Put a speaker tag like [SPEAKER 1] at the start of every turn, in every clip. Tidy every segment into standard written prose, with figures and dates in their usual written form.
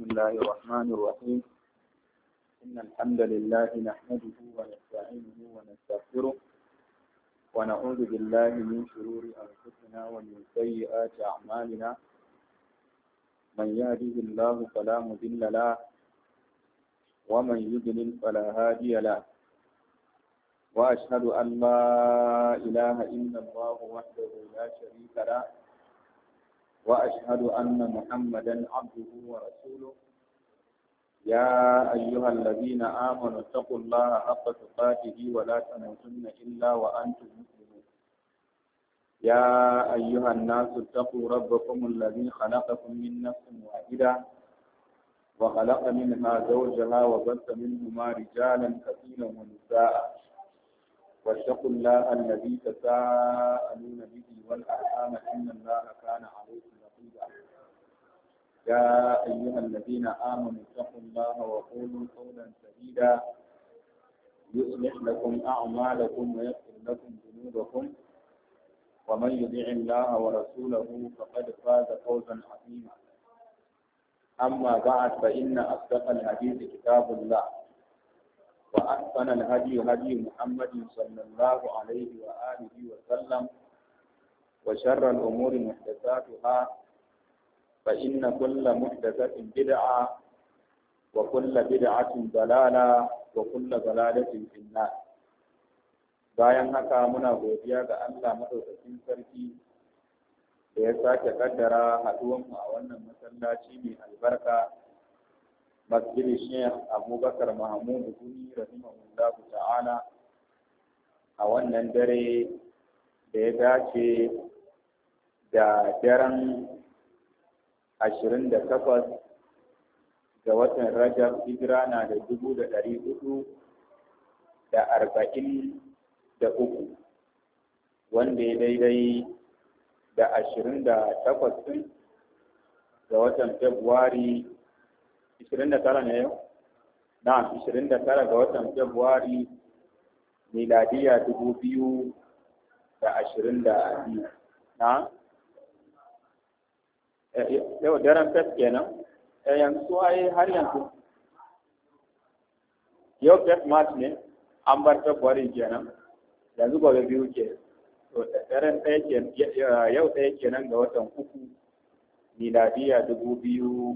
[SPEAKER 1] الله الرحمن الرحيم إن الحمد لله نحمده ونستعينه ونستغفره ونعوذ بالله من شرور أنفسنا ومن سيئات أعمالنا من يهده الله فلا مضل له ومن يضلل فلا هادي له وأشهد أن لا إله إلا الله وحده لا شريك له وأشهد أن محمدا عبده ورسوله يا أيها الذين آمنوا اتقوا الله حق تقاته ولا تموتن إلا وأنتم مسلمون يا أيها الناس اتقوا ربكم الذي خلقكم من نفس واحدة وخلق منها زوجها وبث منهما رجالا كثيرا ونساء واتقوا الله الذي تساءلون به والأرحام إن الله كان عليكم رقيبا يا أيها الذين آمنوا اتقوا الله وقولوا قولا سديدا يصلح لكم أعمالكم ويغفر لكم ذنوبكم ومن يطع الله ورسوله فقد فاز فوزا عظيما أما بعد فإن أصدق الحديث كتاب الله وأحسن الهدي هدي محمد صلى الله عليه وآله وسلم وشر الأمور محدثاتها فإن كل محدثة بدعة وكل بدعة ضلالة وكل ضلالة في النار. bayan haka muna godiya ga Allah madaukakin sarki da ya sake kaddara haduwanmu a wannan masallaci mai albarka Masjid Sheikh Abubakar Mahmud Gumi rahimahullahu ta'ala a wannan dare da ya dace da daren 28 ga watan Rajab hijira na da 1443 wanda ya daidai da 28 ga watan Februari 29 ne yau? Na 29 ga watan Februari miladiya 2022 na yau daren fes kenan yanzu ai har yanzu yau fes march ne an bar Februari kenan yanzu gobe biyu ke daren yau ɗaya kenan ga watan uku miladiya 2022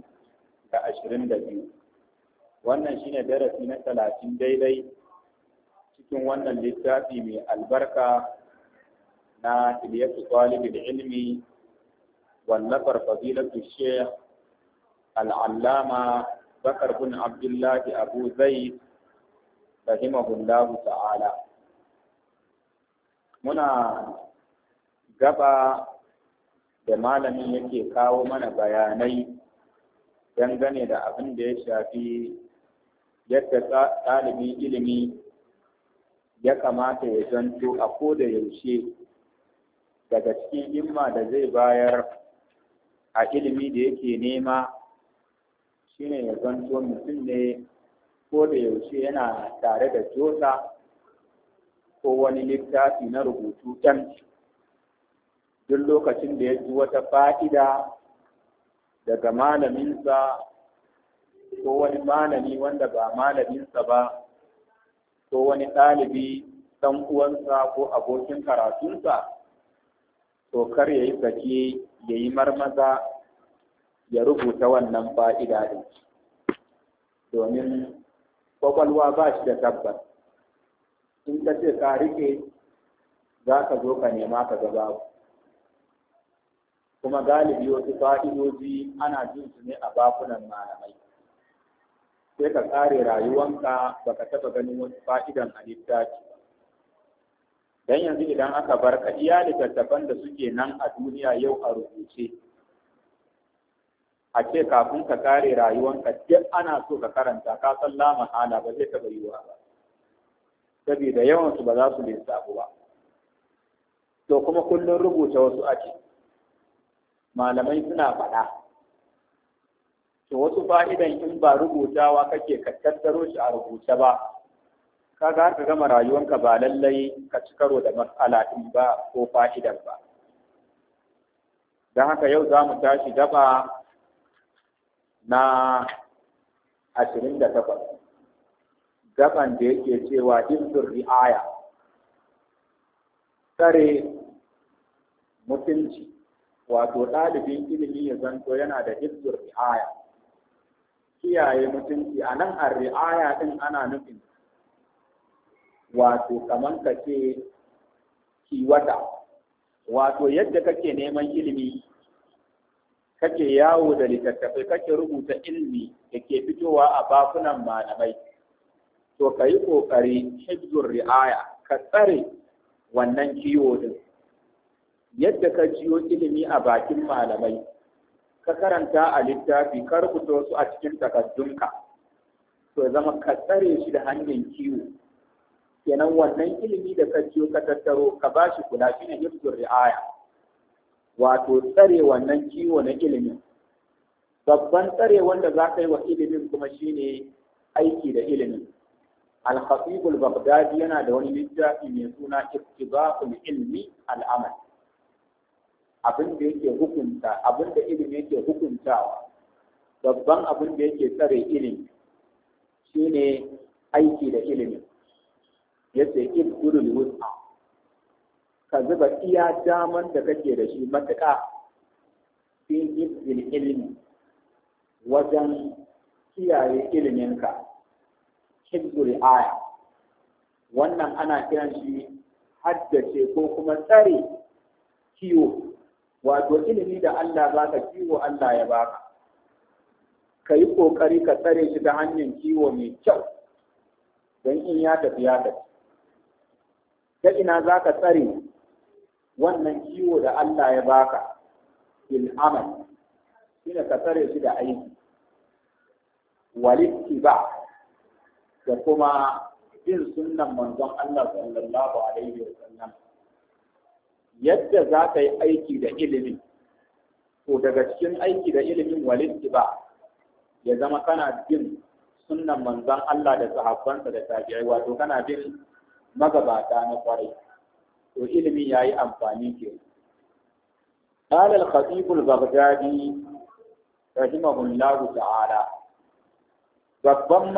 [SPEAKER 1] wannan shine darasi na 30 daidai cikin wannan littafi mai albarka na Ilyatu Talibul Ilmi wallafar fadilatu Sheikh Al-Allama Bakar bin Abdullah Abu Zaid rahimahullahu ta'ala. Muna gaba da malamin yake kawo mana bayanai dangane da abin da ya shafi yadda ɗalibin ilimi ya kamata ya zanto a koda yaushe daga cikin himma da zai bayar a ilimi da yake nema shine ya zanto mutum ne koda yaushe yana tare da jota ko wani littafi na rubutu ɗan duk lokacin da ya ji wata fa'ida daga malaminsa ko wani malami wanda ba malaminsa ba ko wani ɗalibi ɗan uwansa ko abokin karatunsa to kar ya yi sake ya yi marmaza ya rubuta wannan fa'ida ɗin domin kwakwalwa ba shi da tabbas in ka ce ka rike za ka zo ka nema ka gaba kuma galibi wasu fa'idoji ana jin su ne a bakunan malamai sai ka kare rayuwanka baka taba ganin wasu fa'idan a littafi dan yanzu idan aka bar ka iya littattafan da suke nan a duniya yau a rubuce a ce kafin ka kare rayuwanka duk ana so ka karanta ka san la mahala ba zai taba yiwa ba saboda yawan su ba za su lissafu ba to kuma kullum rubuta wasu ake malamai suna faɗa to wasu fa'idan in ba rubutawa kake ka tattaro shi a rubuce ba kaga ka gama rayuwanka ba lallai ka ci karo da matsala din ba ko fa'idan ba don haka yau za mu tashi gaba na 28 gaban da yake cewa hifzur ri'aya, tsare mutunci, wato ɗalibin ilimi ya zanto yana da hifzur ri'aya, kiyaye mutunci. A nan a ri'aya ɗin ana nufin wato kamar ka ce kiwata, wato yadda kake neman ilimi kake yawo da littattafai kake rubuta ilimi da ke fitowa a bakunan malamai, to ka yi ƙoƙari hifzur ri'aya, ka tsare wannan kiwo din. Yadda ka jiyo ilimi a bakin malamai, ka karanta a littafi, ka rubuta su a cikin takaddunka, to zama ka tsare shi da hanyar kiwo. Kenan wannan ilimi da ka jiyo ka tattaro ka ba shi kula, shine hifzur ri'aya, wato tsare wannan kiwo na ilimin. Babban tsare wanda za ka yi wa ilimin kuma shine aiki da ilimin. Al-Khatib al-Baghdadi yana da wani littafi mai suna Ittiba'ul Ilmi al-Amal. Abin da yake hukunta, abin da ilimi yake hukuntawa, babban abin da yake tsare ilimi shine aiki da ilimi. Yace ibdul wus'a, ka zuba iya daman da kake da shi matuƙa fi ibdil ilmi, wajen kiyaye iliminka. Hibzul aya, wannan ana kiran shi haddace ko kuma tsare kiwo, wato ilimi da Allah baka, kiwo Allah ya baka, ka yi ƙoƙari ka tsare shi ta hanyar kiwo mai kyau, don in ya tafi ya tafi. Ta ina za ka tsare wannan kiwo da Allah ya baka? Bil amal, shine ka tsare shi da aiki, walittiba, da kuma bin sunnan manzon Allah sallallahu alaihi wa sallam. Yadda za ka yi aiki da ilimin, to daga cikin aiki da ilimin walittiba, ya zama kana bin sunnan manzon Allah da sahabbansa da tabi'ai, wato kana bin magabata na kwarai, to ilimi yayi amfani ke. قال الخطيب البغدادي رحمه الله تعالى، babban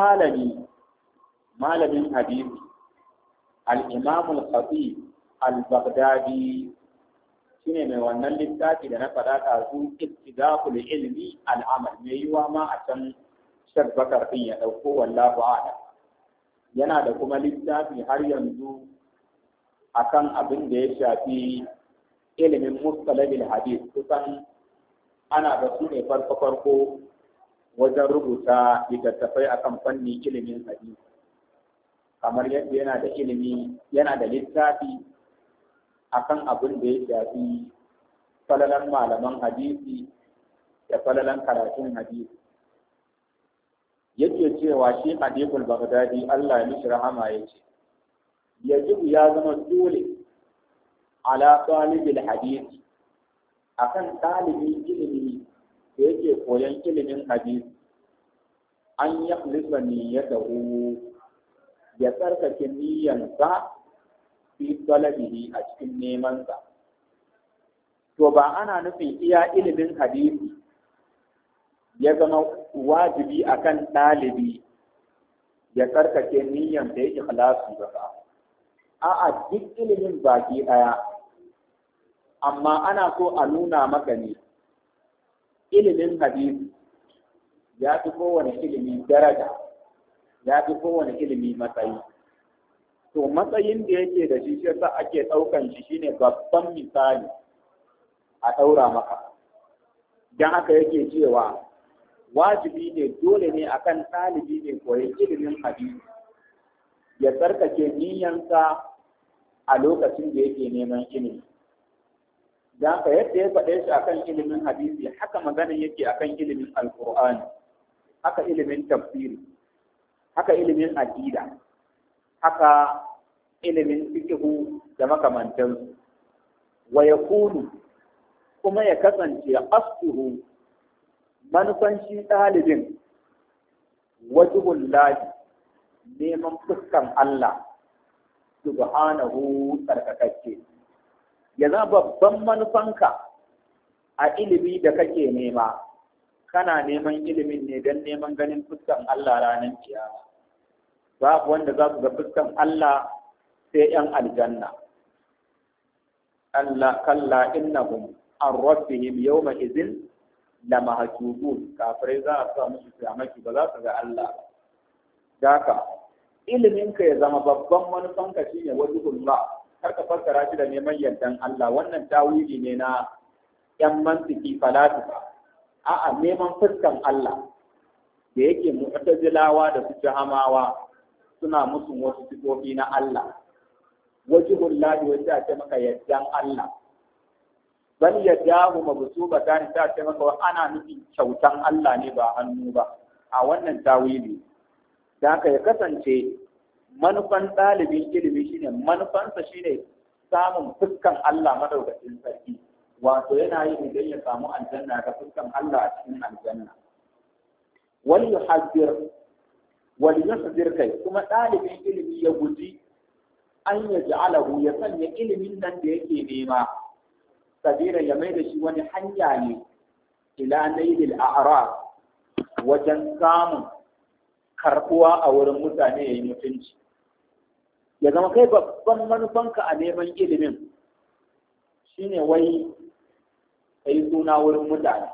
[SPEAKER 1] malamin hadisi al-Imam al-Khatib al-Baghdadi shine mai wannan littafi da na faɗa ɗazu, Ittiba'ul Ilmi al-Amal. Me yiwa ma a can Sheikh Bakar din ya ɗauko, wallahu a'lam. Yana da kuma littafi har yanzu akan abin da ya shafi ilimin mustalahil hadith, kusan ana da su ne farko wajen rubuta littattafai akan fannin ilimin hadisi. Kamar yadda yana da littafi akan abin da ya shafi falalan malaman hadisi da falalan karatun hadisi. Yake cewa shi Hadibul Baghdadi, Allah ya mishi rahama, yace yajibu, ya zama dole ala talibil hadisi, akan talibin ilimi da yake koyon ilimin hadisi, an yakhlisa niyyatahu, ya tsarkake niyyansa fi talabihi, a cikin nemansa. To ba ana nufin iya ilimin hadisi ya zama wajibi akan ɗalibi ya tsarkake niyyan da ya ikhlasi ba. A'a, duk ilimin baki ɗaya, amma ana so a nuna maka ne ilimin hadisi ya fi kowane ilimi daraja, ya fi kowane ilimi matsayi. To matsayin da yake da shi yasa ake ɗaukan shi shine babban misali a ɗaura maka. Don haka yake cewa wajibi ne, dole ne akan ɗalibi ne koyi ilimin hadisi ya tsarkake niyyansa a lokacin da yake neman ilimi. Don haka yadda ya faɗe shi akan ilimin hadisi, haka magana yake akan ilimin alƙur'ani, haka ilimin tafsiri, haka ilimin aqida, haka ilimin fiqhu da makamantansu. Wa yakunu, kuma ya kasance asluhu, manufan shi ɗalibin, wajibul lahi, neman fuskan Allah subhanahu tsarkakakke. Ya zama babban manufanka a ilimi da kake nema kana neman ilimin ne don neman ganin fuskan Allah ranar kiyama. Babu wanda za su ga fuskan Allah sai ‘yan aljanna. Allah kalla innahum an rabbihim yawma izin la mahjubun, kafirai za a sa musu kiyamaki ba za su ga Allah. Daka iliminka ya zama babban manufanka shine wajhullah, har ka fassara shi da neman yardan Allah. Wannan tawili ne na ‘yan mantiki falasifa. A'a, neman fuskan Allah da yake mu'tazilawa da su jahamawa suna musu wasu sifofi na Allah. Wajhullahi wa ta ce maka yardan Allah. Bal yadahu mabsuutatan ta ce maka ana nufin kyautan Allah ne ba hannu ba. A wannan tawili. Da haka ya kasance manufan ɗalibin ilimi shine manufansa shine samun fuskan Allah madaukakin sarki. Wato yana yi idan ya samu aljanna ga fuskan Allah a cikin aljanna. Wal yuhzir kai kuma ɗalibin ilimi ya guji an ya ja'alahu ya sanya ilimin nan da yake nema sabira ya mai da shi wani hanya ne ila nailil a'raf wajen samun karbuwa a wurin mutane yayi mutunci. Ya zama kai babban manufanka a neman ilimin shine wai kai suna wurin mutane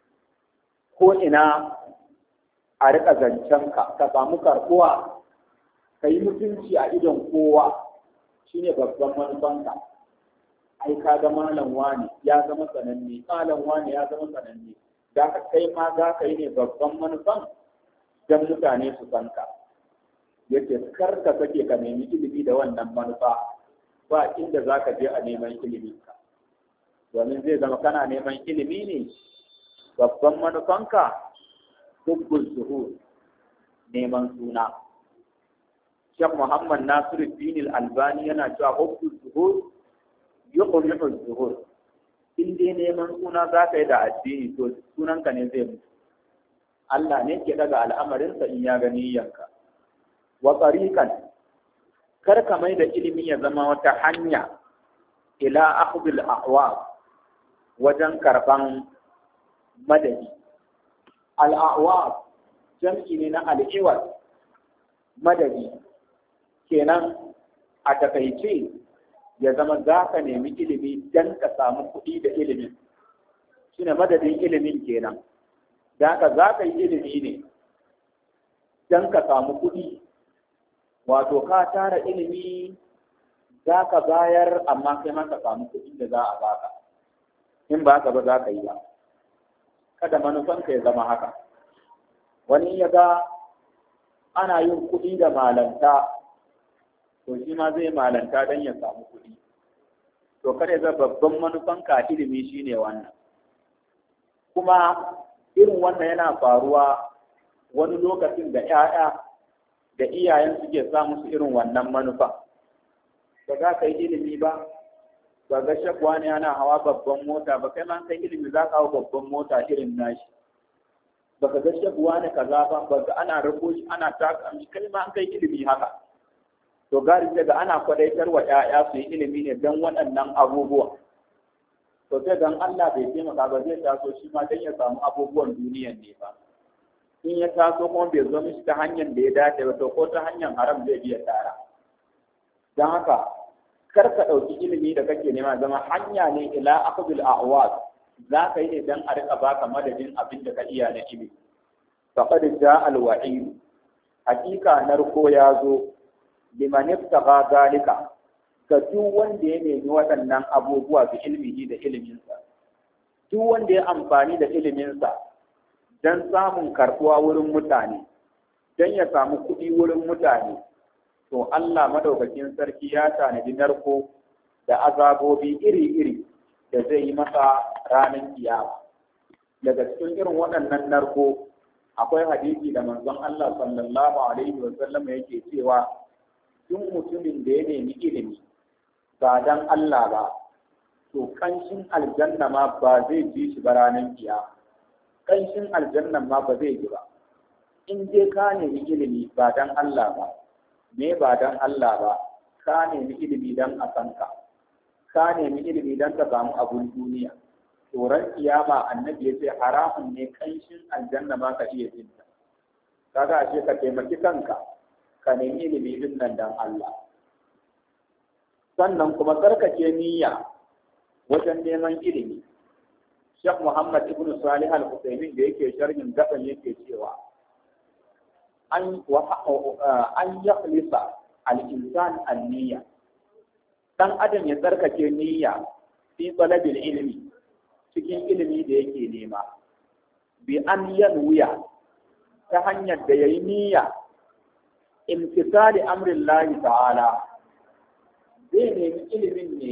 [SPEAKER 1] ko ina a rika zancenka ka samu karbuwa ka yi mutunci a idon kowa shine babban manufanka. Ai ka ga malam wani ya zama sananne, malam wani ya zama sananne, da ka kai ma za ka yi ne babban manufan don mutane su san ka. Yace kar ka sake ka nemi ilimi da wannan manufa, ba inda za ka je a neman ilimi ka, domin zai zama kana neman ilimi ne babban manufanka hubbul zuhur, neman suna. Sheikh Muhammad Nasiruddin Al-Albani yana cewa hubbul zuhur yuqmi'u zuhur. In dai neman suna za ka yi da addini to sunanka ne zai mutu. Allah ne ke daga al'amarinsa in ya gani yanka. Wa tariqan, kar ka mai da ilimi ya zama wata hanya ila akhdhil ahwa wajen karban madadi. Al-ahwa jam'i ne na al-iwad, madadi. Kenan a takaice ya zama za ka nemi ilimi don ka samu kuɗi da ilimin. Shi ne madadin ilimin kenan. Da ka za ka yi ilimi ne don ka samu kuɗi. Wato ka tara ilimi za ka bayar amma kai ma ka samu kuɗi da za a baka. In ba ka ba za ka yi ba. Kada manufanka ya zama haka. Wani ya ga ana yin kuɗi da malanta, to shi ma zai malanta don ya samu kuɗi. To kada ya babban manufanka ilimi shine wannan. Kuma irin wannan yana faruwa wani lokacin da 'ya'ya da iyayen suke sa musu irin wannan manufa. Ba za ka yi ilimi ba, ba ga shakwa ne ana hawa babban mota ba, kai ma kai ilimi za ka hawa babban mota irin nashi. Ba ka ga shakwa ne kaza ba ga ana rako shi ana taka mishi, kai ma an kai ilimi haka. To gari daga ana kwadaitar wa ‘ya'ya su yi ilimi ne don waɗannan abubuwa. To sai don Allah bai taimaka ba zai taso shi ma don ya samu abubuwan duniyan ne ba. In ya taso kuma bai zo mishi ta hanyar da ya dace ba, to ko ta hanyar haram zai biya tara. Don haka, kar ka ɗauki ilimi da kake nema zama hanya ne ila akhdhil a'waz. Za ka yi ne don a riƙa baka madadin abin da ka iya na ilimi. Faqad ja'a al-wa'id. Hakika narko ya zo liman ibtaga zalika ga duk wanda ya nemi waɗannan abubuwa bi ilmihi da iliminsa. Duk wanda ya amfani da iliminsa don samun karɓuwa wurin mutane, don ya samu kuɗi wurin mutane, to Allah madaukakin sarki ya tanadi narko da azabobi iri-iri da zai yi masa ranar kiyama. Daga cikin irin waɗannan narko akwai hadisi da manzon Allah sallallahu alaihi wa sallam yake cewa duk mutumin da ya nemi ilimi ba dan Allah ba, to kanshin aljanna ma ba zai ji shi ba ranar kiyama. Kanshin aljanna ma ba zai ji ba. In dai ka nemi ilimi ba dan Allah ba, me ba dan Allah ba, ka nemi ilimi dan a san ka nemi ilimi dan ka samu abun duniya, tsoron kiyama annabi ya ce haramun ne kanshin aljanna ma ka iya jin ta. Kaga ashe ka taimaki kanka ka nemi ilimi din nan dan Allah. Sannan kuma tsarkake niyya wajen neman ilimi. Sheikh Muhammad ibn Salih al-Uthaymeen da yake sharhin gaban yake cewa an yakhlisa al-insan an-niyya. Dan adam ya tsarkake niyya fi talabil ilmi cikin ilimi da yake nema. Bi an yanwiya ta hanyar da yayi niyya imtisali amrillahi ta'ala. Zai nemi ilimin ne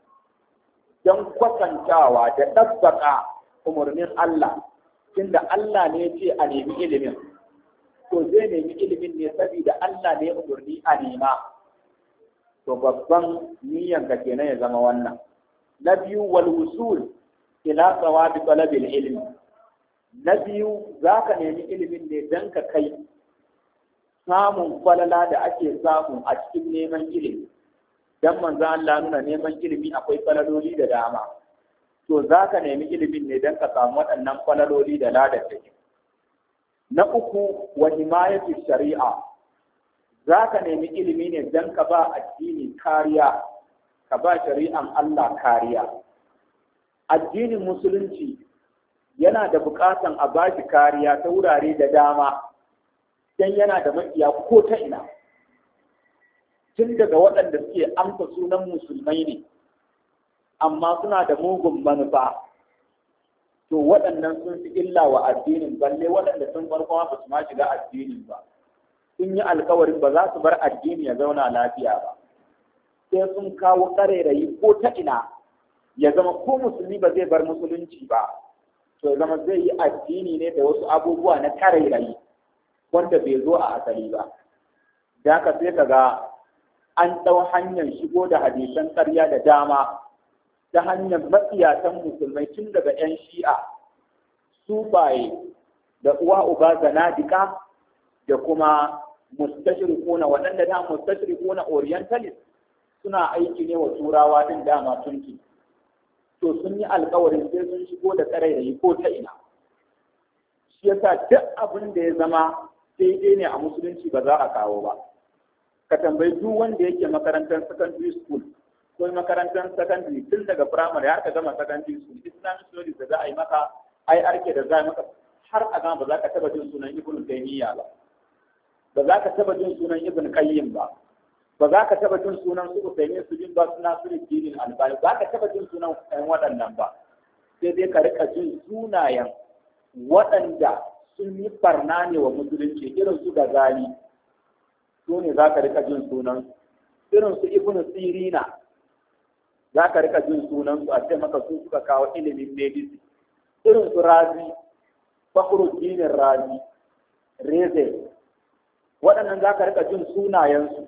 [SPEAKER 1] don kwatantawa da ɗabbaka umarnin Allah, tunda Allah ne ce a nemi ilimin, to zai nemi ilimin ne saboda Allah ne umarni a nema, to babban niyyar ka kenan ya zama wannan. Na biyu wal wusul ila sawabi talabil ilmi. Na biyu zaka nemi ilimin ne don ka kai samun falala da ake samu a cikin neman ilimi. Dan manzo Allah nuna neman ilimi akwai falaloli da dama, to za ka nemi ilimin ne don ka samu waɗannan falaloli da ladattaki. Na uku wa himayatu shari'a, za ka nemi ilimi ne don ka ba addini kariya, ka ba shari'an Allah kariya. Addinin musulunci yana da buƙatan a ba shi kariya ta wurare da dama, don yana da makiya ko ta ina. Tun daga waɗanda suke amsa sunan musulmai ne, amma suna da mugun manufa, to waɗannan sun fi illa wa addinin, balle waɗanda sun farko ba su ma shiga addinin ba. Sun yi alkawarin ba za su bar addini ya zauna lafiya ba, sai sun kawo ƙarairayi ko ta ina, ya zama ko musulmi ba zai bar musulunci ba, to ya zama zai yi addini ne da wasu abubuwa na ƙarairayi wanda bai zo a asali ba. Da haka sai ka ga an ɗau hanyar shigo da hadisan ƙarya da dama ta hanyar matsiyatan musulmai tun daga 'yan shi'a, sufaye da uwa uba zanadika da kuma mustashriquna, waɗanda da mustashriquna orientalist suna aiki ne wa turawa din dama tunki, to sun yi alƙawarin sai sun shigo da ƙarairayi ko ta ina. Shi yasa duk abin da ya zama daidai ne a musulunci ba za a kawo ba. Ka tambayi duk wanda yake makarantar secondary school ko makarantar secondary tun daga primary har ka gama secondary school, Islamic studies da za a yi maka, IRK da za a yi maka, har a gama ba za ka taba jin sunan Ibn Taymiyyah ba, ba za ka taba jin sunan Ibn Qayyim ba, ba za ka taba jin sunan su Uthaymeen su bin ba su Nasiruddin Albani, ba ka taba jin sunan waɗannan ba, sai dai ka rika jin sunayen waɗanda sun yi barna ne wa musulunci, irin su Ghazali, su ne za ka rika jin sunan, irin su Ibn Sirina za ka rika jin sunan su, a ce maka su suka kawo ilimin medicine, irin su Razi, Fakhruddin Razi, Reze, waɗannan za ka rika jin sunayensu,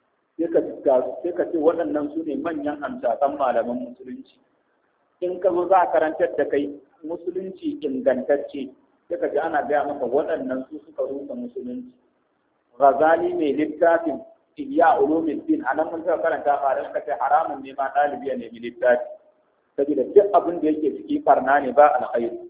[SPEAKER 1] sai ka ce waɗannan su ne manyan hamshakan malaman musulunci. In ka zo za a karantar da kai musulunci ingantacce, sai ka ji ana gaya maka waɗannan su suka rusa musulunci. Ghazali mai littafin Ihya Ulumuddin, a nan mun taɓa karanta a ran kace haramun ne ma ɗalibi ya nemi littafi, saboda duk abin da yake ciki farna ne ba alkhairi.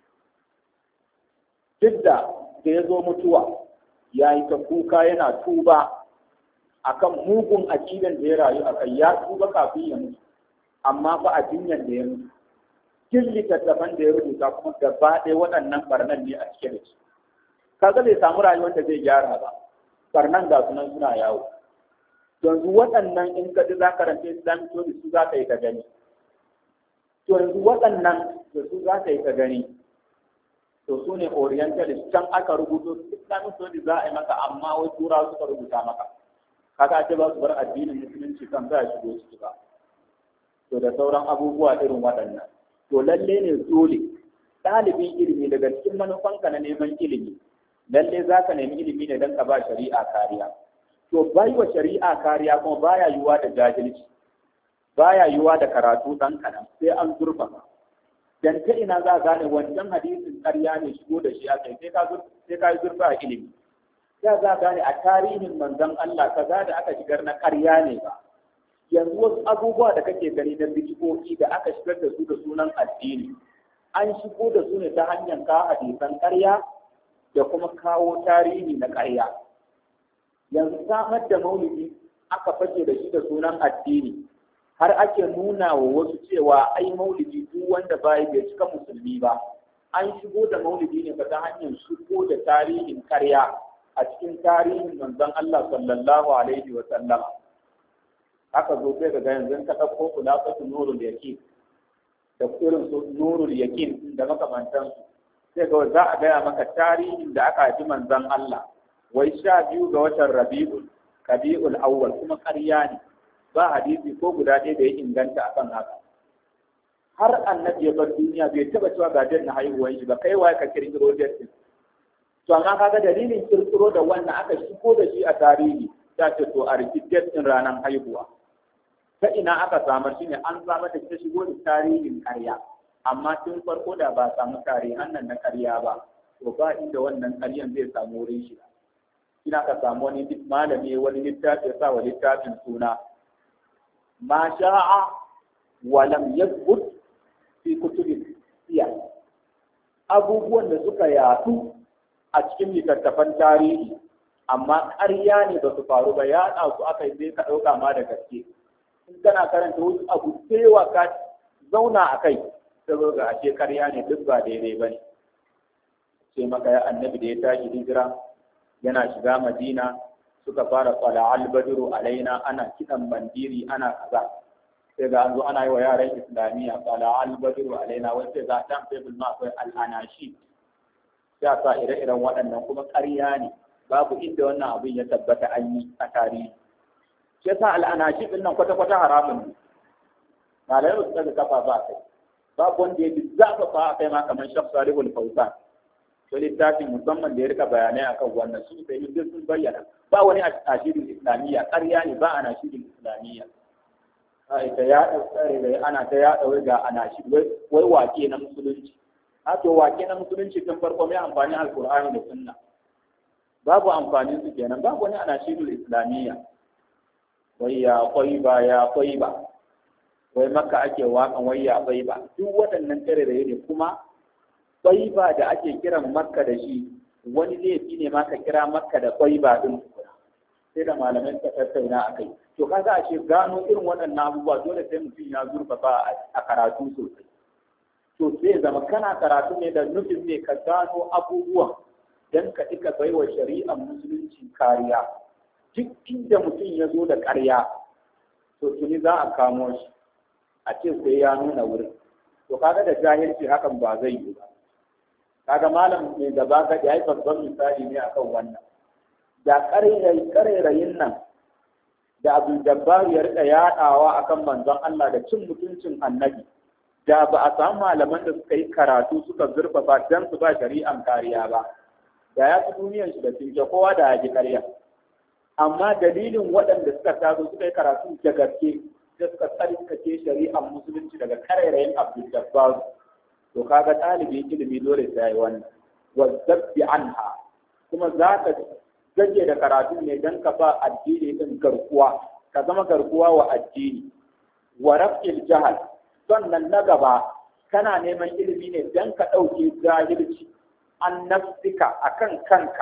[SPEAKER 1] Duk da ya zo mutuwa ya yi ta kuka yana tuba akan mugun aƙidan da ya rayu a kai, ya tuba kafin ya mutu, amma fa a jinyar da ya mutu kin littattafan da ya rubuta kuma gaba ɗaya waɗannan barnan ne a cike da shi. Kaga bai samu rayuwar da zai gyara ba, barnan ga sunan suna yawo. Yanzu waɗannan in ka ji za ka rance Islamic studies su za ka yi ka gani. To yanzu waɗannan da su za ka yi ka gani. To su ne orientalist, can aka rubuto Islamic studies za a yi maka, amma wai turawa suka rubuta maka. Kaga ce ba su bar addinin musulunci kan za a shigo ciki ba. To da sauran abubuwa irin waɗannan. To lalle ne dole ɗalibin ilimi daga cikin manufanka na neman ilimi, lalle za ka nemi ilimi ne don ka ba shari'a kariya. To bai wa shari'a kariya kuma baya yiwuwa da jahilci, baya yiwuwa da karatu ɗan kaɗan, sai an zurfafa. Dan ta ina za a gane wancan hadisin ƙarya ne shigo da shi a kai, sai ka yi zurfa a ilimi. Ya za a gane a tarihin manzon Allah kaza da aka shigar na ƙarya ne ba. yanzu wasu abubuwa da kake gani na bid'o'i da aka shigar da su da sunan addini an shigo da su ne ta hanyar kawo hadisan ƙarya da kuma kawo tarihi na ƙarya. Yanzu samar da maulidi aka fake da shi da sunan addini har ake nuna wa wasu cewa ai maulidi duk wanda bai cika musulmi ba. An shigo da maulidi ne ta hanyar shigo da tarihin ƙarya a cikin tarihin manzon Allah sallallahu alaihi wa sallam. Haka zo sai ga yanzu ka ɗauko kulafatu nurul yaqin da irin su nurul yaqin da makamantan sai ga za a gaya maka tarihin da aka ji manzon Allah wai 12 ga watan Rabiul Awwal kuma ƙarya ne ba hadisi ko guda ɗaya da ya inganta akan haka. Har annabi ya bar duniya bai taba cewa ga na haihuwar shi ba kai waye ka kirkiro da shi. To amma kaga dalilin kirkiro da wannan aka shigo da shi a tarihi ta ce to a rikitar din ranar haihuwa. Ta ina aka samar shi ne an samar da ta shigo da tarihin ƙarya amma tun farko da ba samu tarihan nan na ƙarya ba to ba inda wannan ƙaryan zai samu wurin shi. Ina ka samu wani malami wani littafi ya sa wa littafin suna ma sha'a wa lam yathbut fi kutubi siyar, abubuwan da suka yadu a cikin littattafan tarihi amma ƙarya ne ba su faru ba ya su aka yi sai ka ɗauka ma da gaske. In kana karanta wasu abu cewa ka zauna a kai saboda ashe ƙarya ne duk ba daidai ba ne. Sai maka ya annabi da ya tashi hijira yana shiga Madina suka fara tsala albadru alaina ana kiɗan bandiri ana kaza. Sai ga an zo ana yi wa yaran islamiyya tsala albadru alaina wacce ga tan table ma akwai al'anashi ya sa ire-iren waɗannan kuma ƙarya ne babu inda wannan abin ya tabbata an yi a tarihi. Shi yasa al'anashi din nan kwata-kwata haramun ne. Malamai su daga kafa ba kai. Babu wanda ya bi zafafa a kai ma kamar Shaf Salihul Fawzan. To littafin musamman da ya rika bayanai akan wannan su sai duk sun bayyana. Ba wani ashirin islamiyya ƙarya ne ba ana shirin islamiyya. Ita ya ɗaukare da ana ta ya ɗaure ga ana shi wai wake na musulunci. To wake na musulunci tun farko mai amfani alkur'ani da sunna. Babu amfani su kenan babu wani ana shirin islamiyya. Wai ya kwai ba wai maka ake wakan wai ya kwai ba duk waɗannan tare da yake kuma kwai ba da ake kiran makka da shi wani laifi ne ma ka kira makka da kwai ba din sai da malamai suka tattauna a kai to kaga a ce gano irin waɗannan abubuwa dole sai mutum ya zurfafa a karatu sosai to sai zama kana karatu ne da nufin ne ka gano abubuwan don ka ika baiwa shari'ar musulunci kariya duk inda mutum ya zo da ƙarya to tuni za a kamo shi a ce sai ya nuna wurin to kaga da jahilci hakan ba zai yi ba kaga malam mai gaba ga ya yi babban misali ne akan wannan da ƙarairayin nan da Abdul Jabbar ya rika yaɗawa akan manzon Allah da cin mutuncin annabi da ba a samu malaman da suka yi karatu suka zurfafa dan su ba shari'an kariya ba da ya fi duniyar shi da tinke kowa da ya ji ƙarya amma dalilin waɗanda suka taso suka yi karatu da gaske da suka tsarkake shari'ar musulunci daga karairayin Abdul Jabbar to kaga ɗalibin ilimi dole sai yi wannan wazzabbi anha kuma za ka gaje da karatu ne don ka ba addini din garkuwa ka zama garkuwa wa addini wa raf'il jahal sannan na gaba kana neman ilimi ne don ka ɗauke jahilci an nafsika akan kanka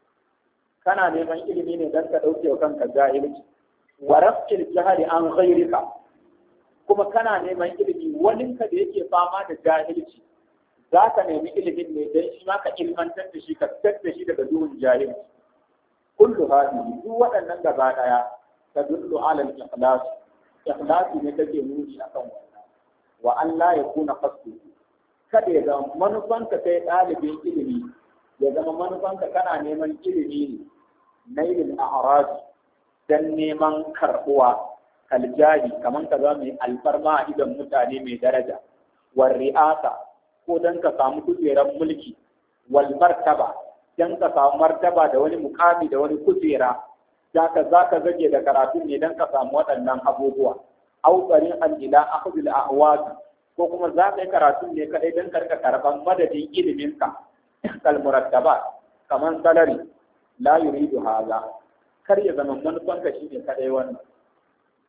[SPEAKER 1] kana neman ilimi ne don ka ɗauke wa kanka jahilci wa raf'il jahali an ghairika kuma kana neman ilimi waninka da yake fama da jahilci za ka nemi ilimin ne don shi ma ka ilmantar da shi ka fitar da shi daga duhun jahilci kullu hadihi duk waɗannan gaba ɗaya ta dullu ala al-ikhlas ikhlasi ne take nuni akan wannan wa an la yakuna qasdu kada ya zama manufanka kai ɗalibin ilimi ya zama manufanka kana neman ilimi ne nailul a'raj dan neman karbuwa kaljahi kaman ka zama mai alfarma a idan mutane mai daraja war ri'asa ko dan ka samu kujerar mulki wal martaba dan ka samu martaba da wani mukami da wani kujera zaka zage da karatu ne dan ka samu waɗannan abubuwa aw tariqan ila akhdhil ahwaz ko kuma za ka yi karatu ne kadai dan karka karban madadin iliminka kal murattabat kaman salari la yuridu hadha kar ya zama manufanka shine kadai wannan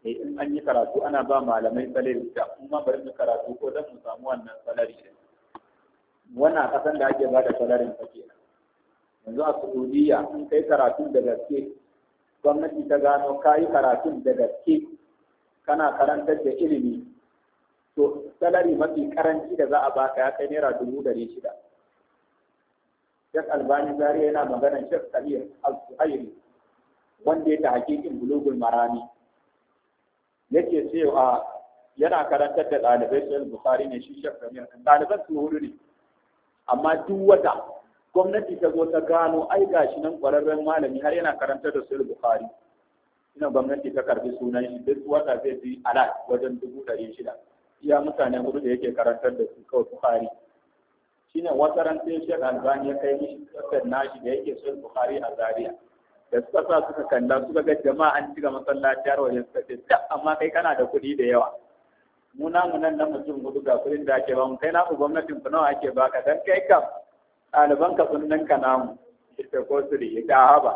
[SPEAKER 1] in an yi karatu ana ba malamai salari da kuma bari mu karatu ko don mu samu wannan salari din wannan kasan da ake ba da salarin fa kenan yanzu a Saudiya in kai karatun da gaske gwamnati ta gano kayi karatun da gaske kana karantar da ilimi to salari mafi karanci da za a baka ya kai naira 600. Sheikh Albani Zaria yana maganar Sheikh Samir Al-Suhairi wanda ya ta hakikin Bulugul Marami yake cewa yana karantar da ɗalibai Sahih Bukhari ne shi Sheikh Samir ɗaliban su hudu ne amma duk wata gwamnati ta zo ta gano ai gashi nan ƙwararren malami har yana karantar da Sahih Bukhari ina gwamnati ta karbi sunan shi duk wata zai fi alat wajen 600 iya mutane hudu da yake karantar da su kawai Bukhari shine wata ran sai Sheikh Albani ya kai mishi kasar nashi da yake Sahih Bukhari a Zaria da suka sa suka kalla suka ga jama'a an cika masallaci har wajen suka ce amma kai kana da kuɗi da yawa mu namu nan na mutum hudu ga kuɗin da ake ba mu kai naku gwamnatin ku nawa ake baka dan kai kam ɗaliban ka sun ninka namu ita ko su da ita haba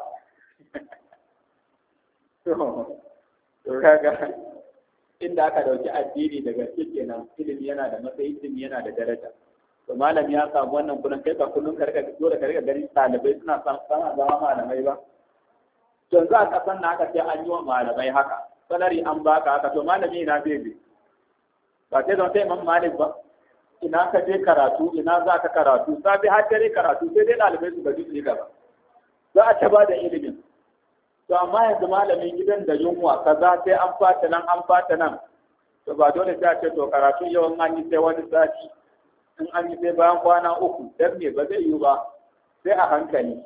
[SPEAKER 1] to kaga inda aka dauki addini daga cikin nan ilimi yana da matsayi ilimi yana da daraja to malami ya samu wannan kudin kai ba kullun ka rika dole ka rika ganin ɗalibai suna zama malamai ba to yanzu a kasan na aka ce an yi wa malamai haka salari an baka haka to malami ina zai bi ba sai don sai imam malik ba ina ka je karatu ina za ka karatu sabi har dare karatu sai dai ɗalibai su gaji su yi gaba za a ta ba da ilimin to amma yanzu malamin gidan da yunwa kaza sai an fata nan an fata nan to ba dole sai a ce to karatu yawan an yi sai wani sati in an yi sai bayan kwana 3 dan me ba zai yi ba sai a hankali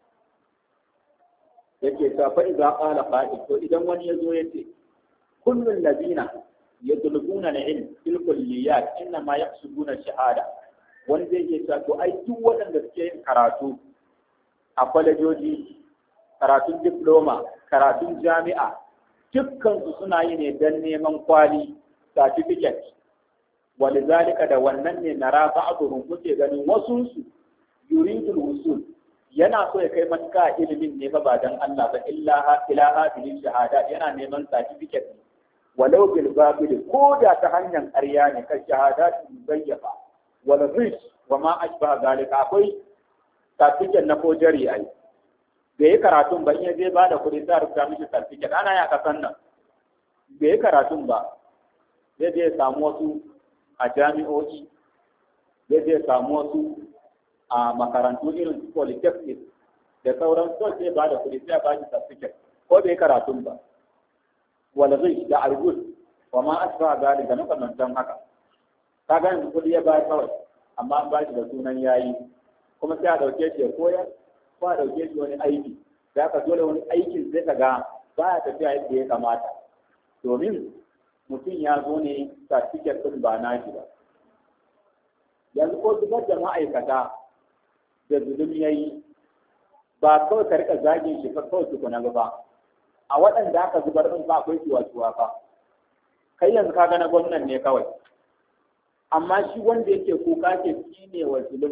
[SPEAKER 1] yake ta fa idza qala qa'id to idan wani yazo yace kullul ladina yadlubuna al-ilm fil kulliyat inna ma yaqsuduna shahada wani zai ce to ai duk waɗanda suke yin karatu a kwalejoji karatun diploma karatun jami'a dukkan su suna yi ne dan neman kwali certificate walizalika da wannan ne nara ba'dhum muke ganin wasu su yuridul wusul yana so ya kai matuka ilimin ne ba dan Allah ba illa ila hadhihi shahada yana neman certificate walau bil babil ko da ta hanyar ƙarya ne kan shahadatu muzayyafa wal rish wa ma ashbaha zalika akwai certificate na forgery ai bai karatun ba in zai ba da kuɗi sai rubuta mishi certificate ana ya kasan nan bai karatun ba zai samu wasu a jami'o'i zai samu wasu a makarantu irin su polytechnic da sauran so sai ba da kuɗi sai ba shi certificate ko bai karatun ba wala zai da argus wa ma asba zalika na kamantan haka ka ga yanzu kuɗi ya ba kawai amma an ba shi da sunan yayi kuma sai a dauke shi ya koyar ko a dauke shi wani aiki da ka dole wani aikin sai ka ga ba ya tafiya yadda ya kamata domin mutum ya zo ne certificate ɗin ba nashi ba yanzu ko zubar da ma'aikata da zulum ya yi ba kawai ka rika zagin shi ka kawai tukuna ba a waɗanda aka zubar ɗin ba akwai ciwa-ciwa ba kai yanzu ka gana gwamnan ne kawai amma shi wanda yake kuka ke shi ne wa zulum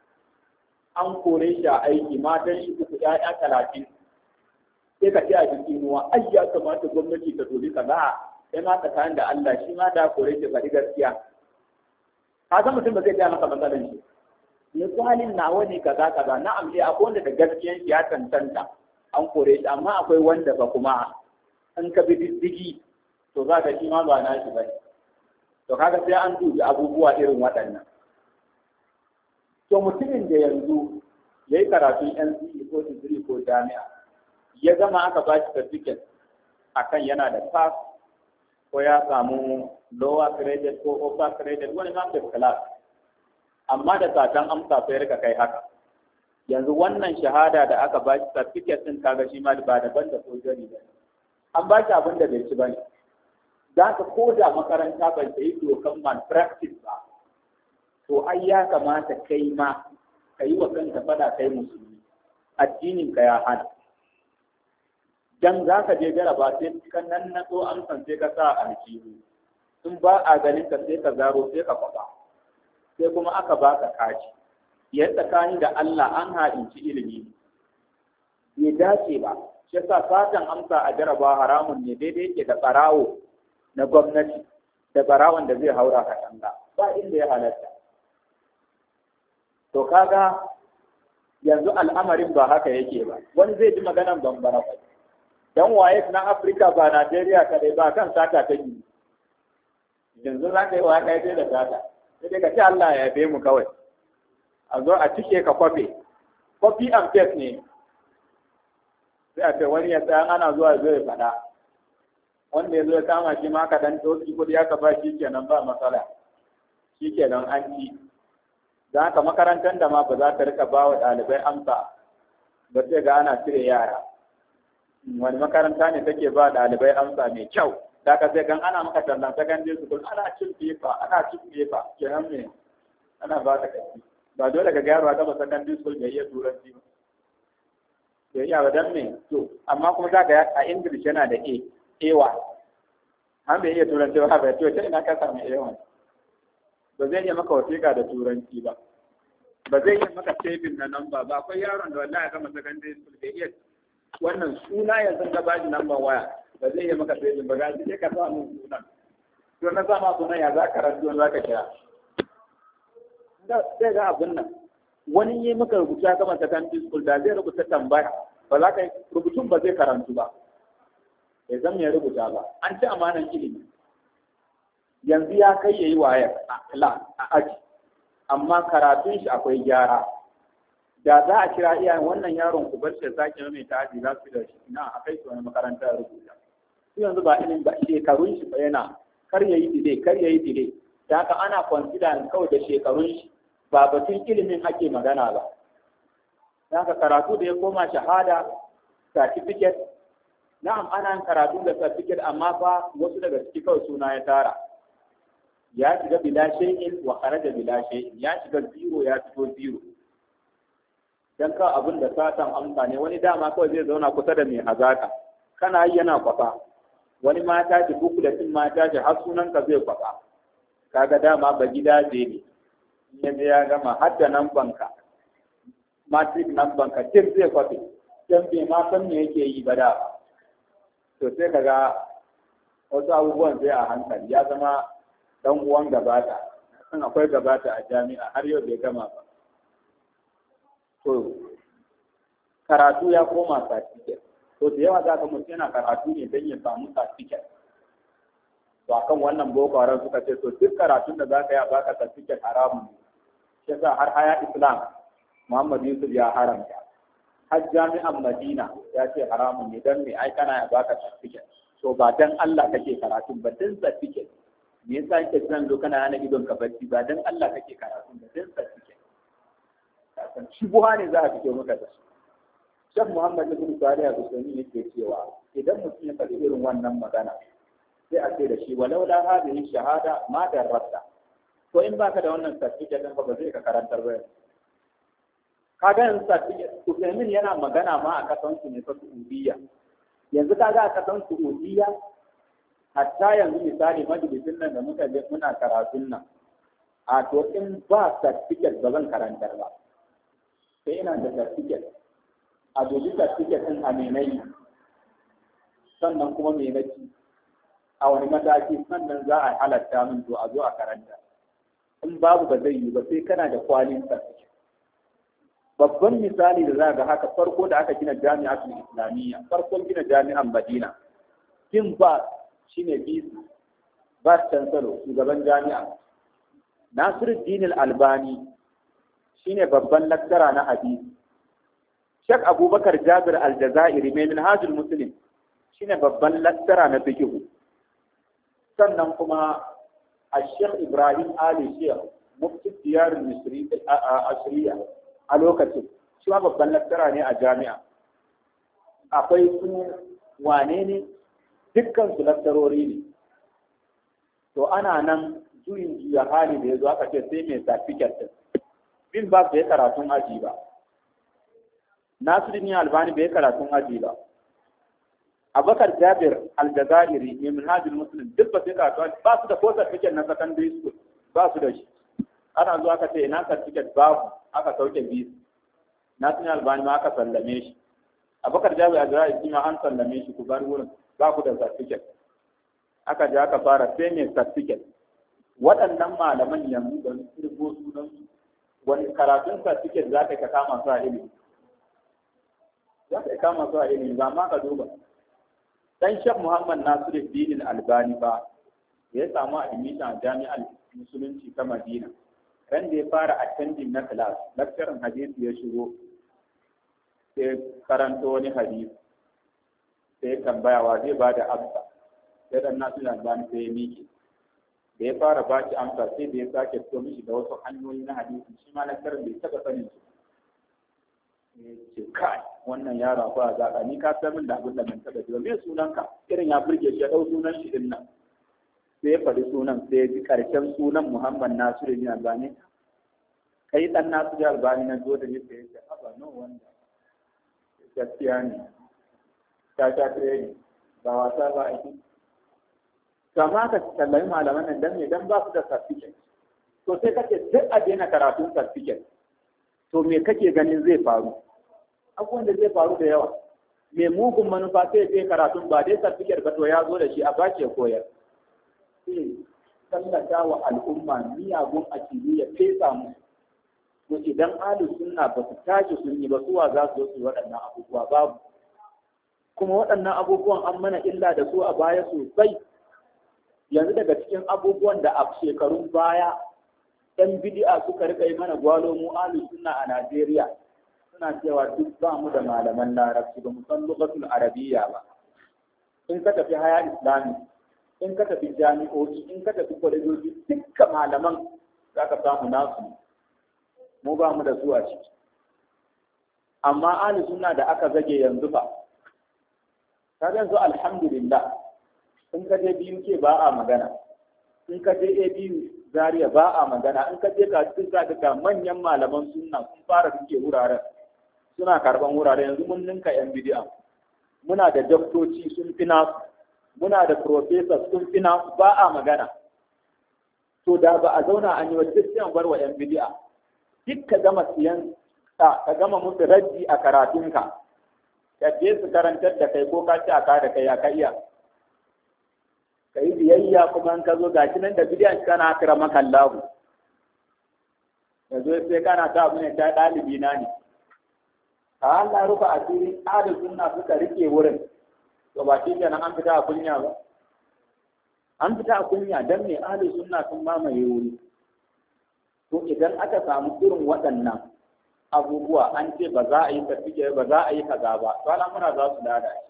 [SPEAKER 1] an kore shi a aiki matan shi 3 ƴaƴa 30 sai ka ce a jikin ruwa ai ya kamata gwamnati ta dole ka za sai ma tsakanin da Allah shi ma da kore shi faɗi gaskiya ka san mutum ba zai gaya maka matsalar shi ne kwalin nawa ne kaza kaza na'am dai akwai wanda da gaskiyan shi ya tantanta an kore shi amma akwai wanda ba kuma in ka bi diddigi to za ka shi ma ba na shi ba to kaga sai an dubi abubuwa irin waɗannan to mutumin da yanzu ya yi karatun NCE ko digiri ko jami'a ya gama aka ba shi certificate akan yana da pass ko ya samu lower credit ko upper credit wani ma class amma da satan amsa sai rika kai haka yanzu wannan shahada da aka ba shi certificate din kaga shi ma ba daban da sojari ba an ba shi abin da bai ci bane za ka koda makaranta bai yi dokan malpractice ba to ai ya kamata kai ma ka yi wa kanka fada kai musulmi addinin ka ya hana dan za ka je jaraba sai ka nan na so amsan sai ka sa aljihu in ba a ganin ka sai ka zaro sai ka faɗa sai kuma aka baka kaci ya tsakani da Allah an haɗinci ilimi bai dace ba shi yasa satan amsa a jaraba haramun ne daidai yake da ɓarawo na gwamnati da ɓarawon da zai haura katanga ba inda ya halatta. To kaga yanzu al'amarin ba haka yake ba, wani zai ji maganan bambara ba. Dan waye na Afirka ba Najeriya kadai ba kan sata ta yi. Yanzu za ka yi wa kai sai da sata. Sai dai ka ce Allah ya yabe mu kawai. A zo a cike ka kwafe. Copy and paste ne. Sai a ce wani ya tsaya ana zuwa zo ya faɗa. Wanda ya zo ya kama shi ma ka dan toki kudi aka ba shi kenan ba matsala. Shi kenan an ci. Za ka makarantar da ma ba za ta rika ba wa ɗalibai amsa ba sai ga ana cire yara. Wani makaranta ne take ba ɗalibai amsa mai kyau. Da ka sai gan ana maka tallan secondary school ana cin fefa kenan me ana ba ta kai. Ba dole ka gyara ta ba secondary school da iya turanci ba. Ya iya dan me to amma kuma za ka a English yana da A1. An bai iya turanci ba ba to sai ina ka samu A1. Ba zai iya maka wasiƙa da turanci ba. Ba zai iya maka saving na number ba. Akwai yaron da wallahi gama secondary school bai iya wannan suna yanzu ka ba shi number waya ba zai iya maka saving ba ga sai ka sa mun sunan. To na sama sunan ya za ka rantu za ka kira. Sai ga abin nan wani yi maka rubutu ya gama secondary school da zai rubuta tambaya ba za ka rubutun ba zai karantu ba. Bai zan ya rubuta ba. An ci amanan ilimi. Yanzu ya kai yayi wayar a aji amma karatun shi akwai gyara da za a kira iyayen wannan yaron ku bar shi sake mai ta aji za su da shi ina a kai su wani makaranta ya rubuta su yanzu ba ilin ba shekarun shi ba yana kar yayi dile da haka ana consider kawai da shekarun shi ba batun ilimin ake magana ba da haka karatu da ya koma shahada certificate na'am ana karatu da certificate amma fa wasu daga ciki kawai suna ya tara ya shiga bila shay'in wa kharaja bila shay'in ya shiga zero ya fito zero dan ka abin da satan amsa ne wani dama kawai zai zauna kusa da mai hazaka kana yi yana kwafa wani mata ji buku da tin mata ji har sunan ka zai kwafa kaga dama ba gida je ne ya gama har da nan banka matric nan banka tin zai kwafe dan bai ma san me yake yi ba da to sai kaga wasu abubuwan sai a hankali ya zama dan uwan gabata san akwai gabata a jami'a har yau bai gama ba to karatu ya koma certificate to da yawa za ka mutu yana karatu ne don ya samu certificate ba kan wannan boko haram suka ce to duk karatun da za ka yi a baka certificate haramun ne shi yasa har haya islam Muhammad Yusuf ya haramta har jami'an Madina ya ce haramun ne don me ai kana ya baka certificate to ba dan Allah kake karatun ba dan certificate me yasa yake zan zo kana yana idon ka bacci ba dan Allah kake karatu da dan certificate kasan shubuha ne za a fito maka da shi Sheikh Muhammad ibn Salih al-Usaimi yake cewa idan mutum ya faɗi irin wannan magana sai a ce da shi walau la hadhihi shahada ma darrata to in baka da wannan certificate din ba zai ka karantar ba kaga in certificate Usaimi yana magana ma a kasan su ne fa Saudiya yanzu kaga a kasan Saudiya hatta yanzu misali majalisin nan da muka je muna karatun nan a to in ba certificate ba zan karantar ba sai ina da certificate a dubi certificate din a menai sannan kuma menaci a wani mataki sannan za a halatta min to a zo a karanta in babu ba zai yi ba sai kana da kwalin certificate babban misali da za ga haka farko da aka gina jami'atul islamiyya farkon gina jami'an Madina kin ba shine BC Vice Chancellor shugaban jami'a Nasiruddin Al-Albani shine babban lecturer na hadisi Sheikh Abubakar Jabir Al-Jazairi mai Minhajul Muslim shine babban lecturer na fiqh sannan kuma Sheikh Ibrahim Ali Sheikh mufti diyar Misri Asriya a lokacin shi ma babban lecturer ne a jami'a akwai su wane ne dukkan su laktarori ne to ana nan juyin juya hali da ya zo aka ce sai mai certificate bin ba bai karatun aji ba Nasiruddin Albani bai karatun aji ba Abubakar Jabir Al-Jazairi mai Minhajul Muslim duk ba sai karatu ba su da ko certificate na secondary school ba su da shi ana zuwa aka ce ina certificate babu aka sauke bisu Nasiruddin Albani ma aka sallame shi Abubakar Jabir Azra'i shi ma an sallame shi ku bar wurin ba ku da certificate. Aka je aka fara sai mai certificate. Waɗannan malaman yanzu da su kirgo sunan wani karatun certificate za ka kama su a ilimi. Za ka kama su a ilimi ba ma ka duba. Dan Sheikh Muhammad Nasiruddin Albani ba ya samu admission a Jami'ar Musulunci ta Madina. Ran da ya fara attending na class, lecturer hadisi ya shigo sai karanto wani hadisi. Sai tambaya wa zai ba da amsa. Sai dan Nasiruddin Albani sai ya miƙe. Da ya fara ba shi amsa sai da ya sake fito mishi da wasu hanyoyi na hadisi shi ma lecturer bai taɓa sanin su. Ce kai wannan yara ba zaƙa ni ka san min da abin da ban taɓa ji me sunanka irin ya burge shi ya ɗau sunan shi din nan sai ya faɗi sunan sai ya ji ƙarshen sunan Muhammad Nasiru bin Albani kai dan Nasiru Albani na zo da ni sai ya ce haba no wanda gaskiya ne ta ne ba wasa ba aiki kama ka sallami malaman nan dan me dan ba su da certificate to sai kace duk a daina karatun certificate to me kake ganin zai faru abubuwan da zai faru da yawa mai mugun manufa sai ya karatun ba dai certificate ba to ya zo da shi a bace koyar sai tallata wa al'umma miyagun akidu ya fesa musu to idan ahlus sunna ba su tashi sun yi ba suwa za su zo su waɗannan abubuwa babu kuma waɗannan abubuwan an mana illa da su a baya sosai yanzu daga cikin abubuwan da a shekarun baya ɗan bidi'a suka rika yi mana gwalo mu ahlus sunna a Najeriya suna cewa duk ba mu da malaman larabci ba mu san lugatul arabiyya ba in ka tafi haya islami in ka tafi jami'o'i in ka tafi kwalejoji dukkan malaman za ka samu nasu mu ba mu da su a ciki amma ahlus sunna da aka zage yanzu ba ka yanzu alhamdulillah in ka je BUK ba a magana in ka je ABU Zaria ba a magana in ka je ka cikin ga manyan malaman sunna sun fara rike wuraren suna karban wuraren yanzu mun ninka yan bid'a muna da doktoci sun fi nasu muna da professors sun fi nasu ba a magana to da ba a zauna an yi wa dukkan bar wa yan bid'a duk ka gama siyan ka gama musu raddi a karatunka ka je su karantar da kai ko ka ci aka da kai aka iya ka yi biyayya kuma in ka zo gashi nan da bidiyan kana kira maka Allahu yanzu sai kana ta abu ne ta ɗalibi na ne a Allah rufa asiri ahlus sunna suka rike wurin to ba shi kenan an fita a kunya ba an fita a kunya dan me ahlus sunna sun mamaye wuri to idan aka samu irin waɗannan abubuwa an ce ba za a yi tafiye ba za a yi kaza ba to al'amura za su lalace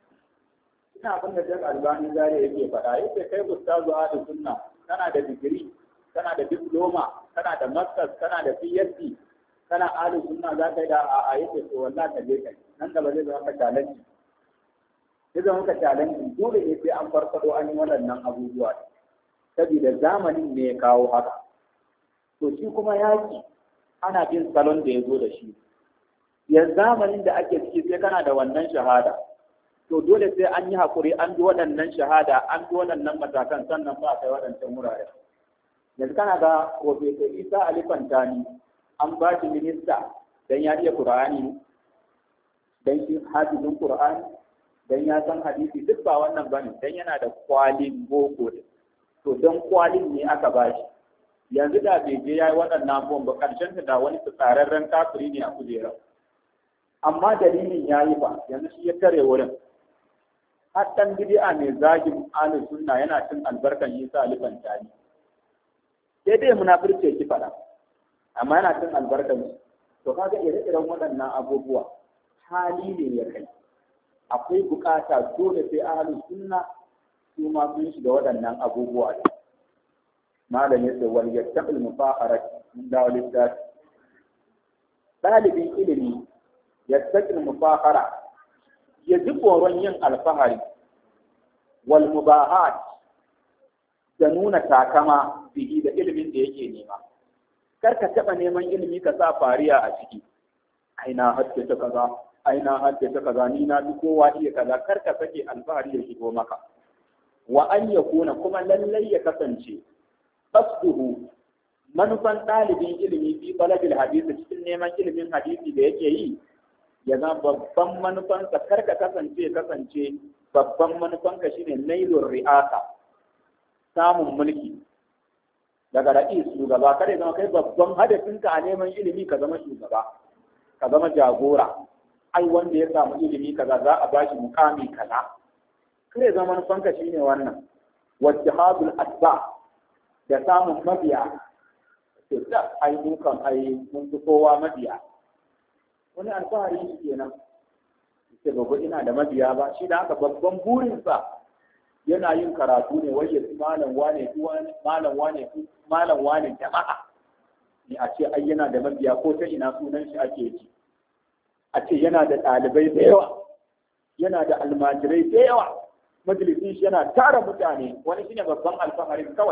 [SPEAKER 1] ina abin da Sheikh Albani Zari yake faɗa yake kai ustazu ahlus sunna kana da digiri kana da diploma kana da masters kana da PhD kana ahlus sunna za ka yi da a yake to wallahi ka je kai nan da ba zai zama ka challenge zai zama ka challenge dole ne sai an farfado an yi waɗannan abubuwa saboda zamanin ne ya kawo haka to shi kuma yaki ana bin salon da ya zo da shi yanzu zamanin da ake ciki sai kana da wannan shahada to dole sai an yi hakuri an bi waɗannan shahada an bi waɗannan matakan sannan ba a kai waɗancan wurare yanzu kana ga Professor Isa Ali Fantani an ba shi minista dan ya iya Qur'ani dan shi hafizin Qur'ani dan ya san hadisi duk ba wannan bane dan yana da kwalin boko to dan kwalin ne aka ba shi yanzu da bai je yayi waɗannan abubuwan ba karshen da wani tsararren kafiri ne a kujera amma dalilin yayi ba yanzu shi ya tare wurin har dan bid'a mai zagin ahlus sunna yana cin albarkan Isa Ali Fantani sai dai munafirce ki fada amma yana cin albarkan to kaga ire-iren waɗannan abubuwa hali ne ya kai akwai bukata dole sai ahlus sunna su ma sun shiga waɗannan abubuwa malam yace wal yattaqil mufaqarat min dawil dat dalibin ilimi yattaqil mufaqara ya ji tsoron yin alfahari wal mubahat da nuna takama bihi da ilimin da yake nema kar ka taɓa neman ilimi ka sa fariya a ciki ai na haddace kaza ai na haddace kaza ni na fi kowa iya kaza kar ka sake alfahari ya shigo maka wa an yakuna kuma lallai ya kasance qasduhu manufan ɗalibin ilimi fi talabil hadisi cikin neman ilimin hadisi da yake yi ya zama babban manufanka kar ka kasance babban manufanka shine nailur ri'asa, samun mulki daga ra'is shugaba. Kada zama kai babban hadafinka a neman ilimi ka zama shugaba, ka zama jagora. Ai wanda ya samu ilimi kaza za a bashi mukami kaza. Kada zama manufanka shine wannan. Wajihadul asba da samun mabiya. Sai da ai dukan ai mun fi kowa mabiya. Wani alfahari shi kenan. Sai babu ina da mabiya ba, shi da haka babban burinsa yana yin karatu ne wai ya fi malam wane jama'a ne, a ce ai yana da mabiya ko ta ina sunan shi ake ji, a ce yana da ɗalibai da yawa, yana da almajirai da yawa, majalisin shi yana tara mutane. Wani shine babban alfaharin kawai,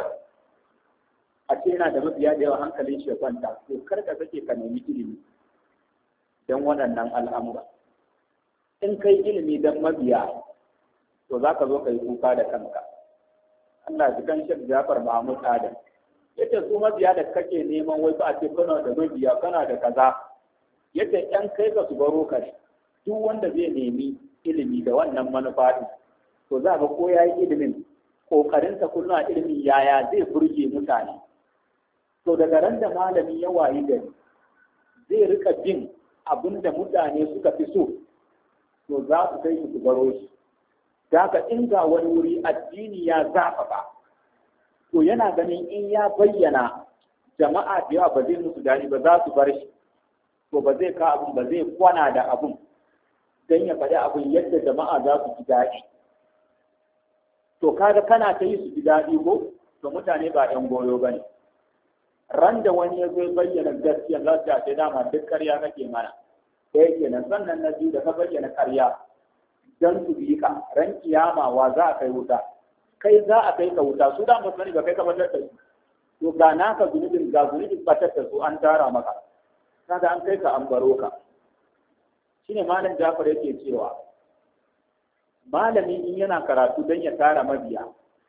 [SPEAKER 1] a ce yana da mabiya da yawa, hankalin shi ya kwanta. To kar ka sake ka nemi ilimi don waɗannan al'amura. In kai ilimi don mabiya, to za ka zo ka yi kuka da kanka. Allah ji kan Sheikh Jafar Mahmud Adam yace su mabiya da kake neman wai ba a ce kana da mabiya kana da kaza, yace ɗan kai ka su baro ka ne. Duk wanda zai nemi ilimi da wannan manufa din, to za ka ko yayi ilimin kokarinsa kullum a ilimin yaya zai burge mutane. To daga ran da malami ya wayi gari zai rika bin abinda mutane suka fi so, to za su kai su baro shi. Da haka in ga wani wuri addini ya zafafa, to yana ganin in ya bayyana jama'a da yawa ba zai musu dani ba, za su bar shi. To ba zai ka abun ba, zai kwana da abun don ya faɗi abun yadda jama'a za su ji daɗi. To kaga kana ta yi su ji daɗi ko, to mutane ba ɗan goyo ba ne. Ran da wani ya zo bayyana gaskiya za su ce dama duk ƙarya kake mana. Ɗaya kenan. Sannan na biyu da ka bayyana ƙarya don su bi ka, ran kiyama wa za a kai wuta, kai za a kai ka wuta, su da musulmi ba kai ka batar da su. To ga naka zunubin ga zunubin batar da su an tara maka, kaga an kai ka an baro ka. Shine malam Jafar yake cewa malami in yana karatu don ya tara mabiya,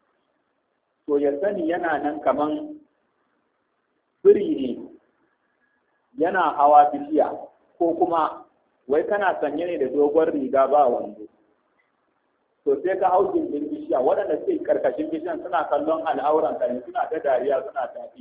[SPEAKER 1] to ya sani yana nan kaman biri ne yana hawa bishiya, ko kuma wai kana sanye ne da dogon riga ba wando. To sai ka hau gindin bishiya, waɗanda suke karkashin bishiyan suna kallon al'auran ka ne, suna ta dariya suna tafi.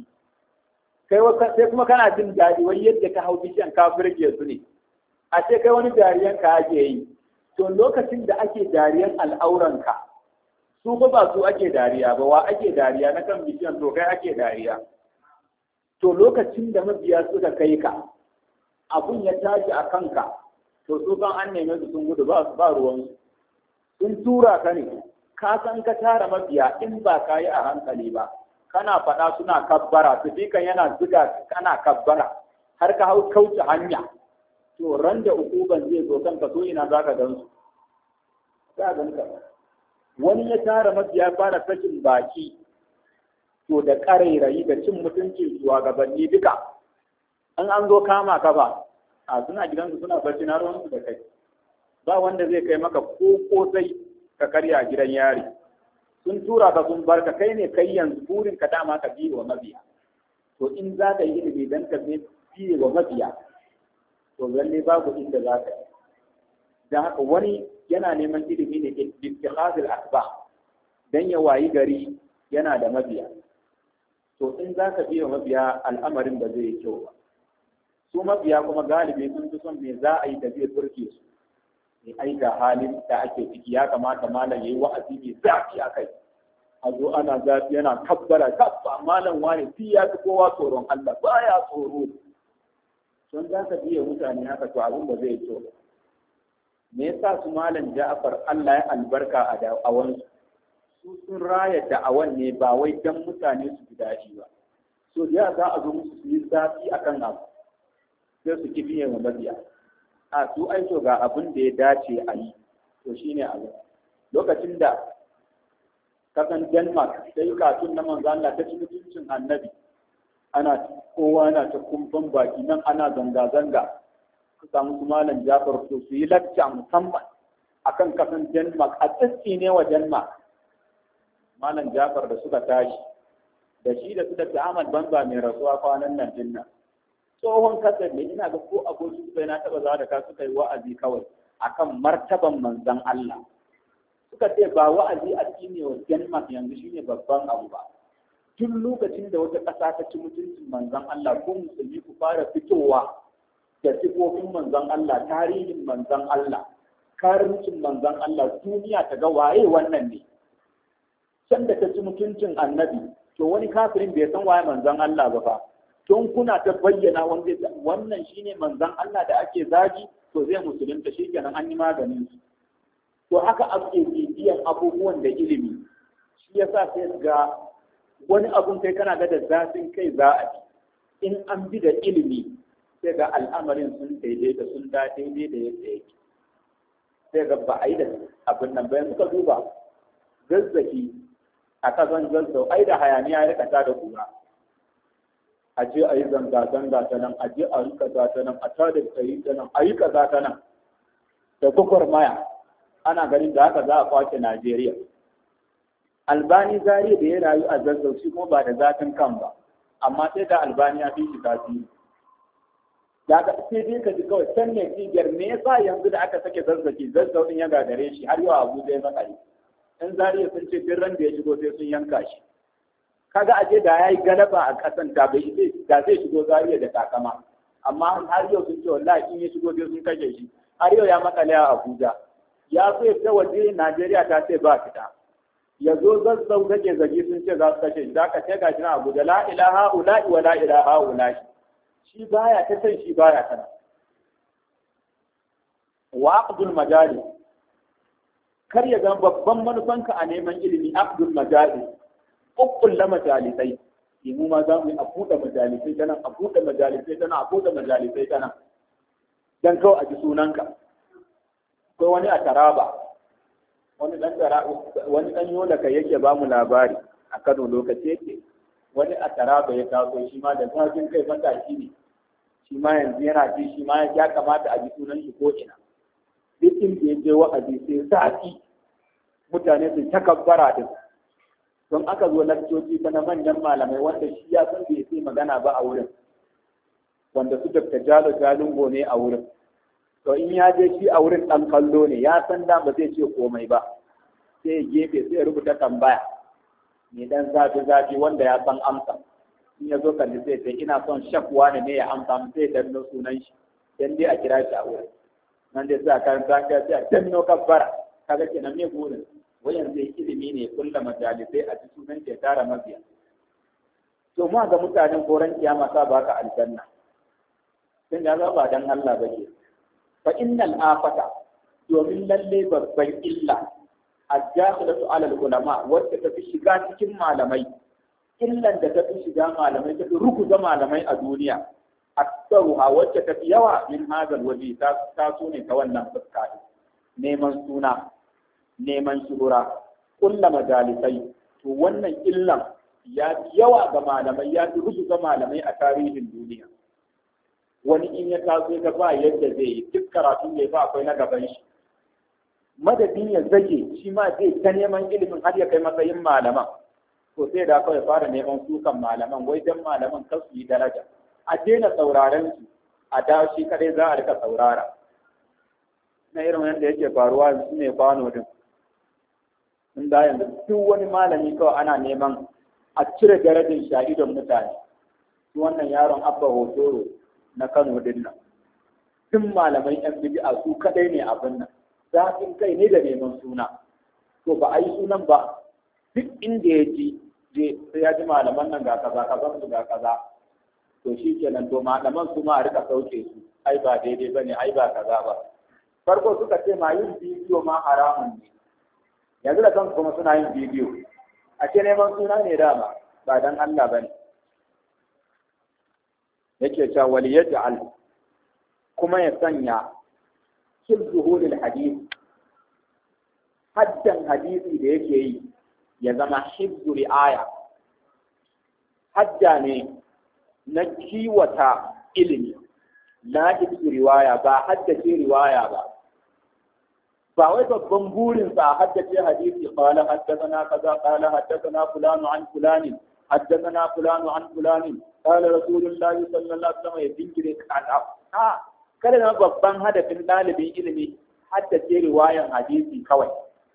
[SPEAKER 1] Sai kuma kana jin daɗi wai yadda ka hau bishiyan ka burge su ne. A ce kai wani dariyan ka ake yi. To lokacin da ake dariyan al'auran ka, su ba su ake dariya ba, wa ake dariya na kan bishiyan, to kai ake dariya. To lokacin da mabiya suka kai ka, abun ya tashi a kanka, to su kan an neme su sun gudu ba ruwansu. Sun tura ka ne, ka san ka tara mabiya in ba ka yi a hankali ba, kana faɗa suna kabbara, kan yana zuga kana kabbara, har ka hau kauce hanya. To ran da ukuban zai zo kanka, so ina za ka gan su. Za ka. Wani ya tara mabiya fara sakin baki, to da ƙarairayi da cin mutuncin shugabanni duka. An zo kama ka ba, a suna gidansu suna barci na ruwansu da kai. Ba wanda zai kai maka ko kosai ka karya gidan yari. Sun tura ka sun barka, kai ne kai yanzu burin ka dama ka biye wa mabiya. To in za ka yi ilimi dan ka biye wa mabiya, to lalle babu inda za ka yi. Dan haka wani yana neman ilimi ne ittihadul asba, dan ya wayi gari yana da mabiya. To in za ka biye wa mabiya, al'amarin ba zai yi kyau ba. Su mabiya kuma galibi sun fi son me za a yi da zai turke su. Ai ga halin da ake ciki, ya kamata malam yayi wa'azi mai zafi a kai. A zo ana zafi yana kabbara kabba, malam wani fi ya fi kowa tsoron Allah, baya tsoro. Don za ka biye mutane haka, to abin da zai so. Me yasa su malam Ja'far Allah ya albarka a da'awansu? Su sun raya da'awan ne ba wai dan mutane su ji daɗi ba. So da za a zo musu su yi zafi akan abu, sai su kifiye wa mabiya. A su aiko ga abin da ya dace a yi, to shi ne abu. Lokacin da kasan Denmark sai katun na manzo Allah ta ci mutuncin annabi, kowa yana ta kumfan baki, nan ana zanga-zanga, ka samu su malam Jafar to su yi lacca musamman akan kasan Denmark, a tsitsi ne wa Denmark. Malam Jafar da suka tashi, da shi da su da Ahmad Banza mai rasuwa kwanan nan dinnan, tsohon kasar ne ina ga ko abokin su na taba zawa da ka suka yi wa'azi kawai akan martaban manzon Allah suka ce ba wa'azi a cikin wa Denmark yanzu shine babban abu ba tun lokacin da wata ƙasa ta ci mutuncin manzon Allah ko musulmi ku fara fitowa da sifofin manzon Allah tarihin manzon Allah karimcin manzon Allah duniya ta ga waye wannan ne can da ta ci mutuncin annabi to wani kafirin bai san waye manzon Allah ba fa tun kuna ta bayyana wannan shine manzon Allah da ake zagi to zai musulunta shikenan an yi maganin su to haka ake bibiyan abubuwan da ilimi shi yasa sai ga wani abun kai kana ga da zafin kai za a ci in an bi da ilimi sai ga al'amarin sun daidaita sun da daidai da yadda yake sai ga ba a yi da abin nan bayan suka duba zazzaki a kasan zazzau ai da hayaniya ya rikata da kura a je a yi zanga-zanga ta nan a je a yi kaza ta nan a tada tsayi ta nan a yi kaza ta nan da gwagwarmaya ana ganin da haka za a kwace Najeriya. Albani Zari da ya rayu a zazzau shi kuma ba da zafin kan ba amma sai da Albani ya fi shi tasiri. Da aka sai dai ka ji kawai can ne cibiyar me yasa yanzu da aka sake zazzaki zazzau din ya gagare shi har yau Abuja ya makare. In Zariya sun ce duk ran da ya shigo sai sun yanka shi. Kaga aje da yayi galaba a kasan da bai da zai shigo Zariya da takama amma har yau sun ce wallahi in ya shigo sai sun kashe shi har yau ya makale a Abuja ya so ya ta waje Najeriya ta ce ba fita ya zo zazzau zage zage sun ce za su kashe shi da ka ce ga shi na Abuja la ilaha illa wa la ilaha illa shi baya ta san shi baya kana wa aqdul majalis kar ya zama babban manufanka a neman ilimi aqdul majalis ukkulla majalisai mu ma za mu yi a buɗe majalisai ta nan a buɗe majalisai ta nan a buɗe majalisai ta nan dan kawai a ji sunanka ko wani a Taraba wani dan yola kai yake ba mu labari a Kano lokaci yake wani a Taraba ya taso shi ma da zafin kai matashi ne shi ma yanzu yana ji shi ma ya kamata a ji sunan shi ko ina duk inda ya je wa'azi sai zafi mutane su takabbara din don aka zo lakcoci ta na manyan malamai wanda shi ya san bai sai magana ba a wurin wanda su Dr. Jalo Jalungo ne a wurin to in ya je shi a wurin ɗan kallo ne ya san da ba zai ce komai ba sai gefe sai rubuta tambaya mai dan zafi wanda ya san amsa in ya zo kalli sai sai ina son shakwa ne ya amsa mu sai danno sunan shi dan dai a kira shi a wurin nan dai sai kan sai a danno kabbara kaga kenan me burin wayan zai ilimi ne kulla majalisai a cikin sunan ke tara mabiya to ma ga mutanen koran kiyama sa baka aljanna sai da ba dan Allah bake fa innal afata domin lalle babban illa ad-dakhilatu ala al-ulama wacce ta fi shiga cikin malamai illan da ta fi shiga malamai ta fi rukuza malamai a duniya aksaruha wacce ta fi yawa min hadal waje ta so ne ta wannan fuska neman suna neman shuhura kulla majalisai to wannan illan ya fi yawa ga malamai ya fi rukuza malamai a tarihin duniya wani in ya taso ga ba yadda zai yi duk karatun da ba akwai na gaban shi madadin ya zage shi ma zai ta neman ilimin har ya kai matsayin malaman to sai da kawai fara neman sukan malaman wai dan malaman kar su yi daraja a daina sauraren su a dawo shi kadai za a rika saurara na irin yadda yake faruwa su ne kwano din in da yanzu duk wani malami kawai ana neman a cire darajar shahidon mutane su wannan yaron abba hotoro na Kano din nan duk malamai yan bid'a su kadai ne abin nan zafin kai ne da neman suna to ba a yi sunan ba duk inda ya ji sai ya ji malaman nan ga kaza kaza su ga kaza to shi kenan to malaman su ma a rika sauke su ai ba daidai bane ai ba kaza ba farko suka ce ma yin bidiyo ma haramun ne yanzu da kansu kuma suna yin bidiyo a ce neman suna ne dama ba dan Allah bane yake cewa wali yaj'al kuma ya sanya zuhuril hadith haddan hadisi da yake yi ya zama hibzu ri'aya hadda ne na kiwata ilimi la hibzu riwaya ba haddace riwaya ba wai babban burin sa haddace hadisi qala haddathana kaza qala haddathana fulanu an fulani haddathana fulanu an fulani qala rasulullahi sallallahu alaihi wasallam ya dinkire kada kada na babban hadafin ɗalibin ilimi haddace riwayan hadisi kawai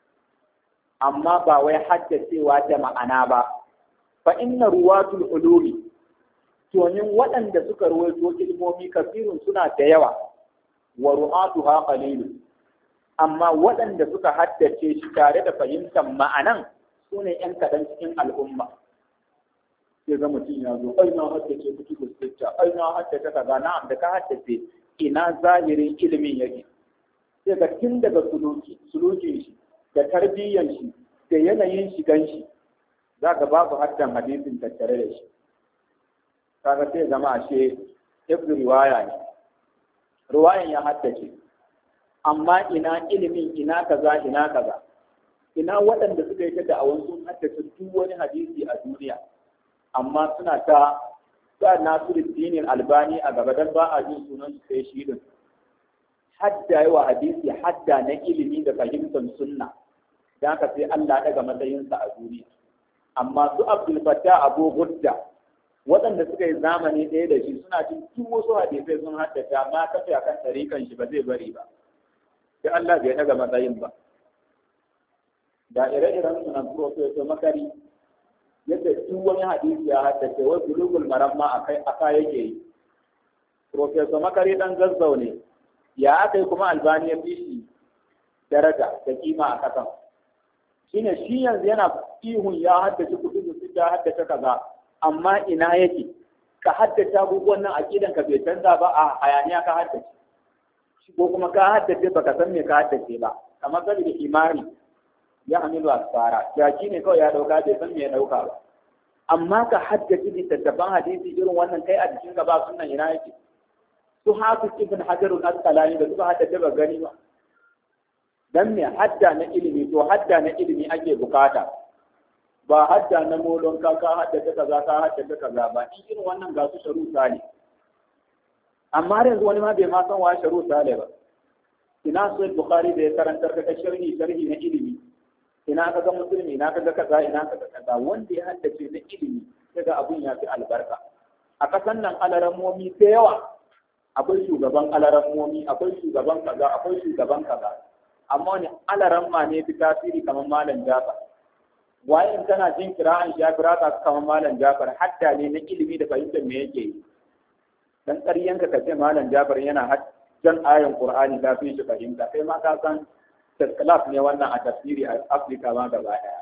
[SPEAKER 1] amma ba wai haddacewa da ma'ana ba fa inna ruwatul ulumi tonin waɗanda suka rawaito ilmomi kafirun suna da yawa wa ru'atuha qalilun amma waɗanda suka haddace shi tare da fahimtar ma'anan sune ƴan kaɗan cikin al'umma sai ga mutum ya zo ai na haddace kutubu sitta ai na haddace kaza na'am da ka haddace ina zahirin ilimin yake sai ga tun daga sulukin shi da tarbiyyar shi da yanayin shigan shi za ka babu haddan hadisin tattare da shi kaga sai zama ashe ibnu riwaya ne riwayan ya haddace amma ina ilimin ina kaza ina waɗanda suka yi ta da'awan sun haddace duk wani hadisi a duniya amma suna ta sa Nasiruddin Albani a gaba dan ba a jin sunan su sai shi din hadda yawa hadisi hadda na ilimi da fahimtar sunna dan haka sai Allah daga matsayinsa a duniya amma su Abdul Fattah Abu Gudda waɗanda suka yi zamani ɗaya da shi suna jin duk wasu hadisai sun haddace amma kafe akan tarikan shi ba zai bari ba sai Allah bai daga matsayin ba da ire-iren sunan Professor Makari yadda duk wani hadisi ya haddace wai bulugul maram ma aka yake yi Professor Makari dan Zazzau ne ya aka yi kuma Albani ya fi shi daraja da kima a kasan shine shi yanzu yana ihun ya haddace kutubu ya haddace kaza amma ina yake ka haddace abubuwan nan aqidan ka bai canza ba a hayaniya ka haddace ko kuma ka haddace baka san me ka haddace ba kamar sabi da imani ya hamilu asfara jaki ne kawai ya dauka bai san me ya dauka ba amma ka haddace littattafan hadisi irin wannan kai a jikin ka ba sunan ina yake su hafiz ibn hajar al-asqalani da suka haddace ba gani ba dan me hadda na ilimi to hadda na ilimi ake bukata ba hadda na molon ka haddace kaza ba in irin wannan ga su sharu sale amma yanzu wani ma bai ma san wa sharu sale ba ina sai bukhari da ya karantar da sharhi na ilimi ina ka ga musulmi ina ka ga kaza ina ka ga kaza wanda ya haddace na ilimi daga abun ya fi albarka a kasan nan alarammomi da yawa akwai shugaban alarammomi akwai shugaban kaza amma wani alaramma ne fi tasiri kamar malam Jafar waye in kana jin kira'an Jafar ka kamar malam Jafar hadda ne na ilimi da fahimtar me yake yi dan ƙaryanka ka ce malam Jafar yana hajjan ayan Qur'ani da fi shi fahimta kai ma ka san taskalaf ne wannan a tafsiri a Afirka ma gaba daya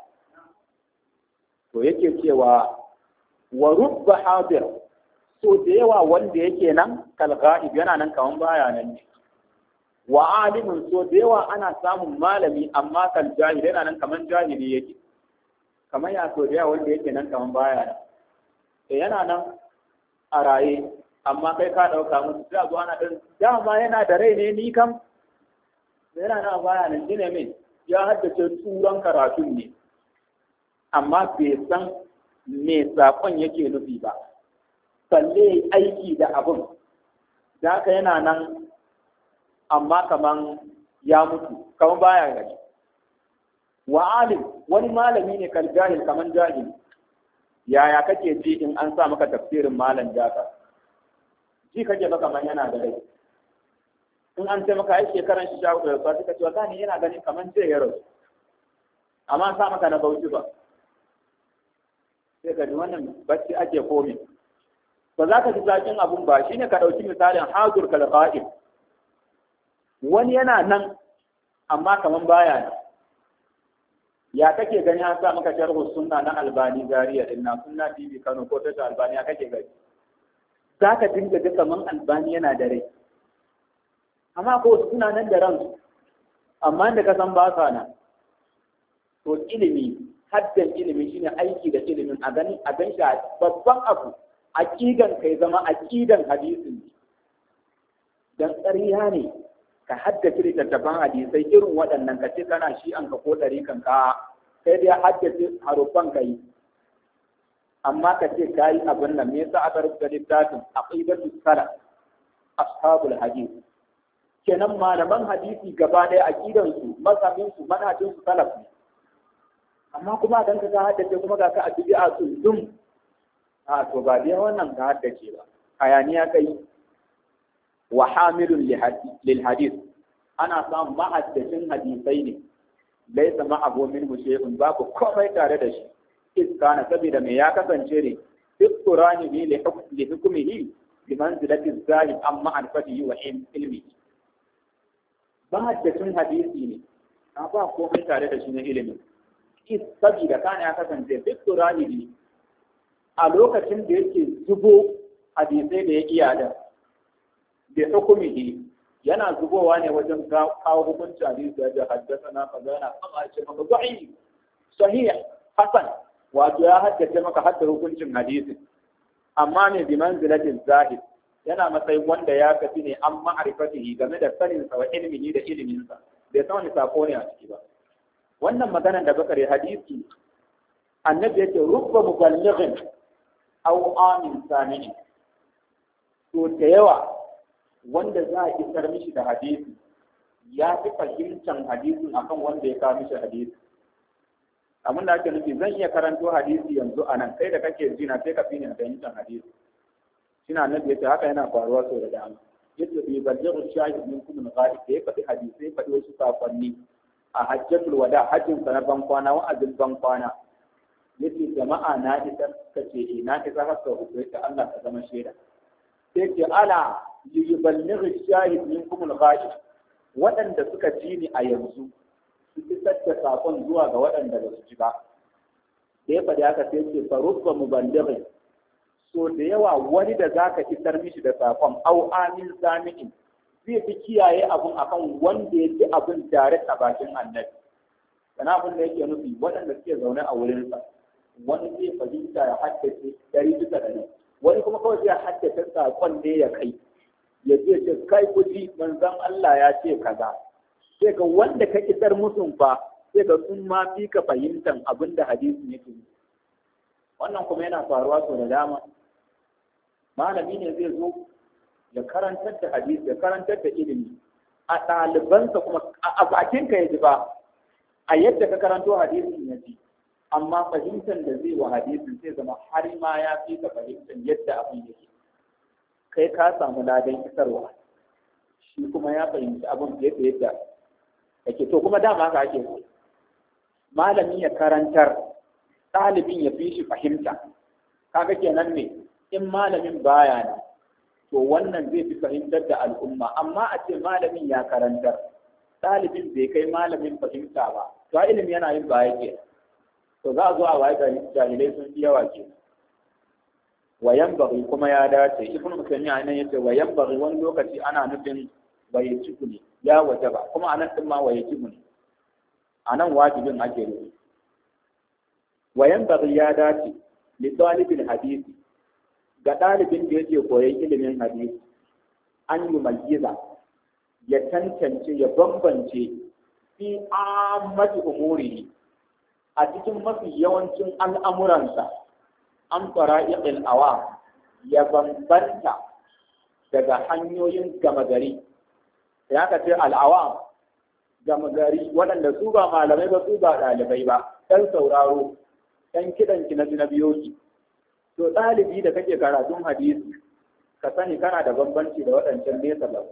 [SPEAKER 1] to yake cewa wa rubba hadir so da yawa wanda yake nan kal ghaib yana nan kaman baya nan ne wa alimun so da yawa ana samun malami amma kal jahil yana nan kaman jahili yake kamar ya so da yawa wanda yake nan kaman baya nan yana nan a raye amma kai ka dauka musu sai zo ana dan dama yana da rai ne ni kam yana nan baya nan shine min ya haddace turan karatun ne amma bai san me sakon yake nufi ba balle aiki da abun da haka yana nan amma kaman ya mutu kaman baya gani wa alim wani malami ne kal jahil kaman jahil yaya kake ji in an sa maka tafsirin malam Jafar ji kake ba kaman yana da rai in an ce maka ai shekaran shi shawo da rasuwa suka ce wata yana ganin kaman ce ya rasu amma sa maka na bauchi ba sai ka ji wannan bacci ake komi ba za ka ji zakin abun ba shine ka ɗauki misalin hazur kalqa'im wani yana nan amma kaman baya ne ya kake gani an sa maka sharhu sunna na Albani Zaria din na sunna TV Kano ko ta Albani ya kake gani za ka dinga ga kaman Albani yana da rai amma ko suna nan da ransu amma da ka san ba sa nan to ilimi haddan ilimi shine aiki da ilimin a gan shi babban abu aqidan kai zama aqidan hadisin dan ƙarya ne ka haddace littattafan hadisai irin waɗannan ka ce kana shi an ka ko ɗari kan ka sai dai haddace haruffan ka yi amma ka ce ka yi abin nan me yasa aka rubuta littafin aqidatu salaf ashabul hadith kenan malaman hadisi gaba ɗaya aqidan su mazhabin su manhajin su salaf ne amma kuma dan ka haddace kuma ga ka addu'a sun dum a to ba dai wannan ka haddace ba hayaniya kai. Wa hamilun lil hadith, ana samun mahaddacin hadisai ne laisa ma'ahu minhu shay'un, babu komai tare da shi, iskana saboda me ya kasance ne isqurani bi li hukmihi bi manzilati zahid amma alfatihi wa ilmi. Mahaddacin hadisi ne ba komai tare da shi na ilimin, saboda kana ya kasance isqurani bi a lokacin da yake zubo hadisai da ya iya da bi hukmihi yana zubowa ne wajen kawo hukunci hadisi da haddasa kaza yana kama ce maka da'i sahih hasan, wato ya haddace maka hadda hukuncin hadisi, amma ne bi manzilatin zahid yana matsayin wanda ya kafi ne an ma'rifatihi game da sanin sa wa ilmihi da ilimin sa, bai san wani sako ne a ciki ba. Wannan maganar da bakare hadisi annabi yake rubba muballighin aw amin sami'in, to da yawa wanda za a isar mishi da hadisi ya fi fahimtar hadisin akan wanda ya kawo mishi hadisi. Abin da ake nufi, zan iya karanto hadisi yanzu a nan, kai da kake ji na sai ka fi ne fahimtar hadisi. Shina annabi yace haka yana faruwa sau da dama. Yace bi ballighu shahid minkum al-ghaib, da ya faɗi hadisi ya faɗi wasu sakonni a hajjatul wada, hajjin sa na ban kwana, wa'azin ban kwana. Yace jama'a na isar, kace na isar haka uku, yace Allah ka zama shaida. Sai ce ala liyuballighi shahid minkum al-ghaib, waɗanda suka ji ni a yanzu su isar da sakon zuwa ga waɗanda ba su ji ba. Da ya faɗi haka sai ce farubba muballighi, so da yawa wani da zaka isar mishi da sakon au amin sami'in zai fi kiyaye abun akan wanda ya ji abun direct a bakin annabi. Sana abin da yake nufi, waɗanda suke zaune a wurinsa wani zai fahimta ya haddace 100%, wani kuma kawai zai haddace sakon ne ya kai ya ce kai kuji manzon Allah ya ce kaza, sai ga wanda ka isar musun fa sai ga sun ma fi ka fahimtar abin da hadisin yake. Wannan kuma yana faruwa sau da dama. Malami ne zai zo ya karantar da hadisi, ya karantar da ilimi a ɗalibansa, kuma a bakinka ya ji ba, a yadda ka karanto hadisin ya ji, amma fahimtar da zai wa hadisin sai zama har ma ya fi ka fahimtar yadda abin yake. Kai ka samu ladan isarwa, shi kuma ya fahimci abin fiye da yadda yake. To kuma dama haka ake so, malami ya karantar, ɗalibin ya fi shi fahimta. Kaga kenan ne in malamin baya ne, to wannan zai fi fahimtar da al'umma. Amma a ce malamin ya karantar, ɗalibin bai kai malamin fahimta ba, to ilimi yana yin baya ke, to za a zo a waye jahilai sun fi yawa ke. Wayan bari kuma ya dace, ibn musulmi a nan yace wayan bari wani lokaci ana nufin waye ciku ne, ya waje ba, kuma a nan ɗin ma waye ciku ne, a nan wajibin ake nufi. Wayan bari ya dace li talibin hadisi, ga ɗalibin da yake koyon ilimin hadisi, an yi mayyiza, ya tantance, ya bambance fi ammati umurihi, a cikin mafi yawancin al'amuransa, an fara'iqil awam, ya bambanta daga hanyoyin gama gari. Ya ka ce al'awam, gama gari, waɗanda su ba malamai ba, su ba ɗalibai ba, ɗan sauraro, ɗan kiɗanki na biyoki. To ɗalibi da kake karatun hadisi, ka sani kana da bambanci da waɗancan nesa ba.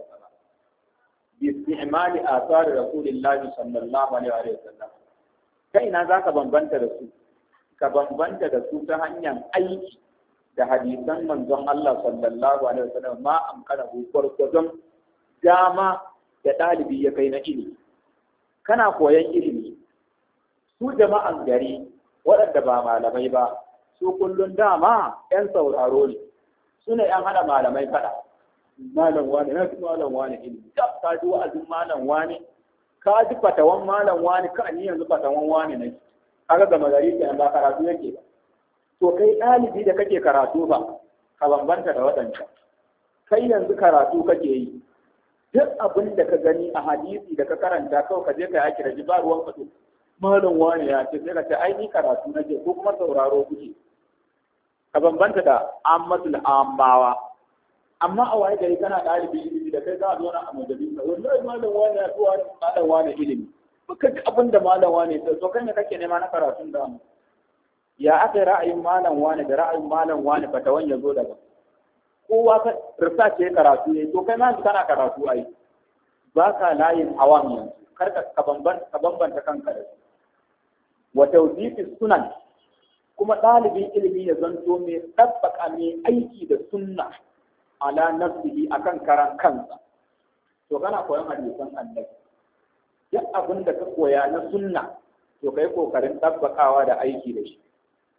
[SPEAKER 1] Bi isti'mali asar Rasulillahi sallallahu alaihi wa sallam. Kai ina zaka bambanta da su? Ka bambanta da su ta hanyar aiki da hadisan manzon Allah sallallahu alaihi wa sallam, ma amkana gwargwadon dama da ɗalibi ya kai na ilimi. Kana koyon ilimi, su jama'an gari waɗanda ba malamai ba, su kullum dama 'yan sauraro ne, su ne 'yan hada malamai faɗa. Malam wani, na fi malam wani ilimi, ka ji wa'azin malam wani, ka ji fatawan malam wani, ka ni yanzu fatawan wani ne, kaga gama gari kenan ba karatu yake ba. To kai ɗalibi da kake karatu ba, ka bambanta da waɗancan. Kai yanzu karatu kake yi, duk abin da ka gani a hadisi da ka karanta kawai ka je ka yaki da ji ba ruwan fito. Malam wani ya ce sai ka ce ai ni karatu nake, ko kuma sauraro kuke. Ka bambanta da ammatul ammawa. Amma a waye gari kana ɗalibi ilimi da kai za a zo na a majalisa, wallahi malam wani ya zuwa malam wani ilimi. Baka ji abin da malam wani ya to kai ne kake nema na karatun da mu. ya aka ra'ayin malam wani da ra'ayin malam wani fatawan ya zo daban kowa ka research ya karatu ne to kai ma kana karatu ai ba ka layin awam yanzu kar ka bambanta kanka da su wa tawzifi sunan kuma ɗalibin ilimi ya zanto mai tabbaka mai aiki da sunna ala nafsihi akan karan kansa to kana koyon hadisan annabi duk abin da ka koya na sunna to kai kokarin tabbakawa da aiki da shi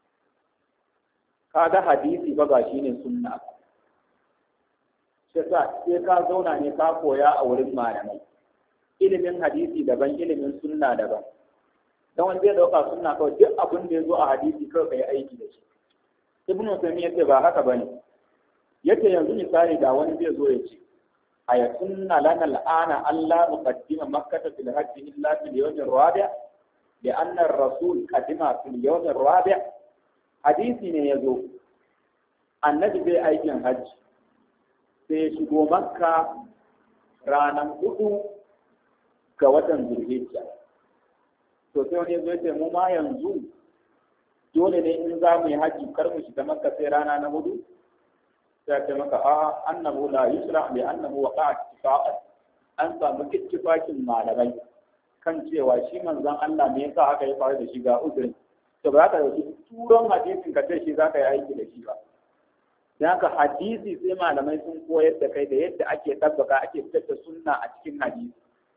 [SPEAKER 1] kaga hadisi ba shine sunna ba sai ka zauna ne ka koya a wurin malamai ilimin hadisi daban ilimin sunna daban dan wanda zai dauka sunna kawai duk abin da ya zo a hadisi kawai kai aiki da shi ibnu taymiyyah yace ba haka bane yace yanzu misali da wani zai zo ya ce aya sunna lana al'ana Allah muqaddima makkah fil hajj illa fil yawm ar-rabi' li anna ar-rasul qadima fil yawm ar-rabi' hadisi ne yazo annabi zai aikin hajji sai shigo makka ranar 4 ga watan zulhijja to sai wani zai ce mu ma yanzu dole ne in za mu yi haji kar mu shiga makka sai rana na 4 sai ce maka a annahu la yusra bi annahu waqa'a ittifaqan an samu ittifaqin malamai kan cewa shi manzon Allah ne yasa aka yi fara da shi ga uzurin to ba za ka dauki turon hadisin ka ce shi za ka yi aiki da shi ba dan haka hadisi sai malamai sun koyar da kai da yadda ake tabbaka ake fitar da sunna a cikin hadisi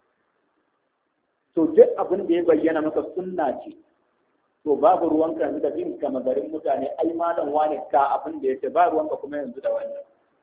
[SPEAKER 1] to duk abin da ya bayyana maka sunna ce to babu ruwanka yanzu da bin kama garin mutane ai malam wani ka abin da yake ba ruwanka kuma yanzu da wani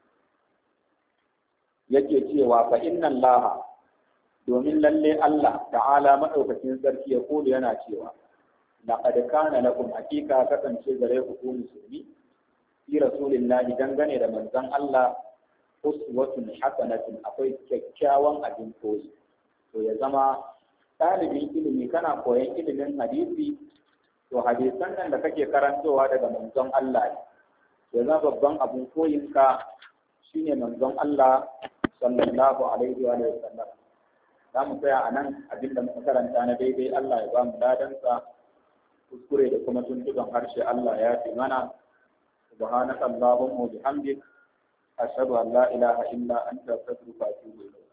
[SPEAKER 1] yake cewa fa inna Allah domin lalle Allah ta'ala madaukakin sarki ya kodo yana cewa laqad kana lakum hakika kasance gare ku ku musulmi fi rasulillahi dangane da manzon Allah uswatun hasanatun akwai kyakkyawan abin koyi to ya zama ɗalibin ilimi kana koyon ilimin hadisi to hadisan nan da kake karantowa daga manzon Allah ne ya zama babban abin koyinka shine manzon Allah sallallahu alaihi wa sallam za mu tsaya a nan abin da muka karanta na daidai Allah ya ba mu ladansa kuskure da kuma tuntuban harshe Allah ya fi mana subhanaka allahumma wa bihamdik ashhadu an la ilaha illa anta astaghfiruka wa atubu ilayk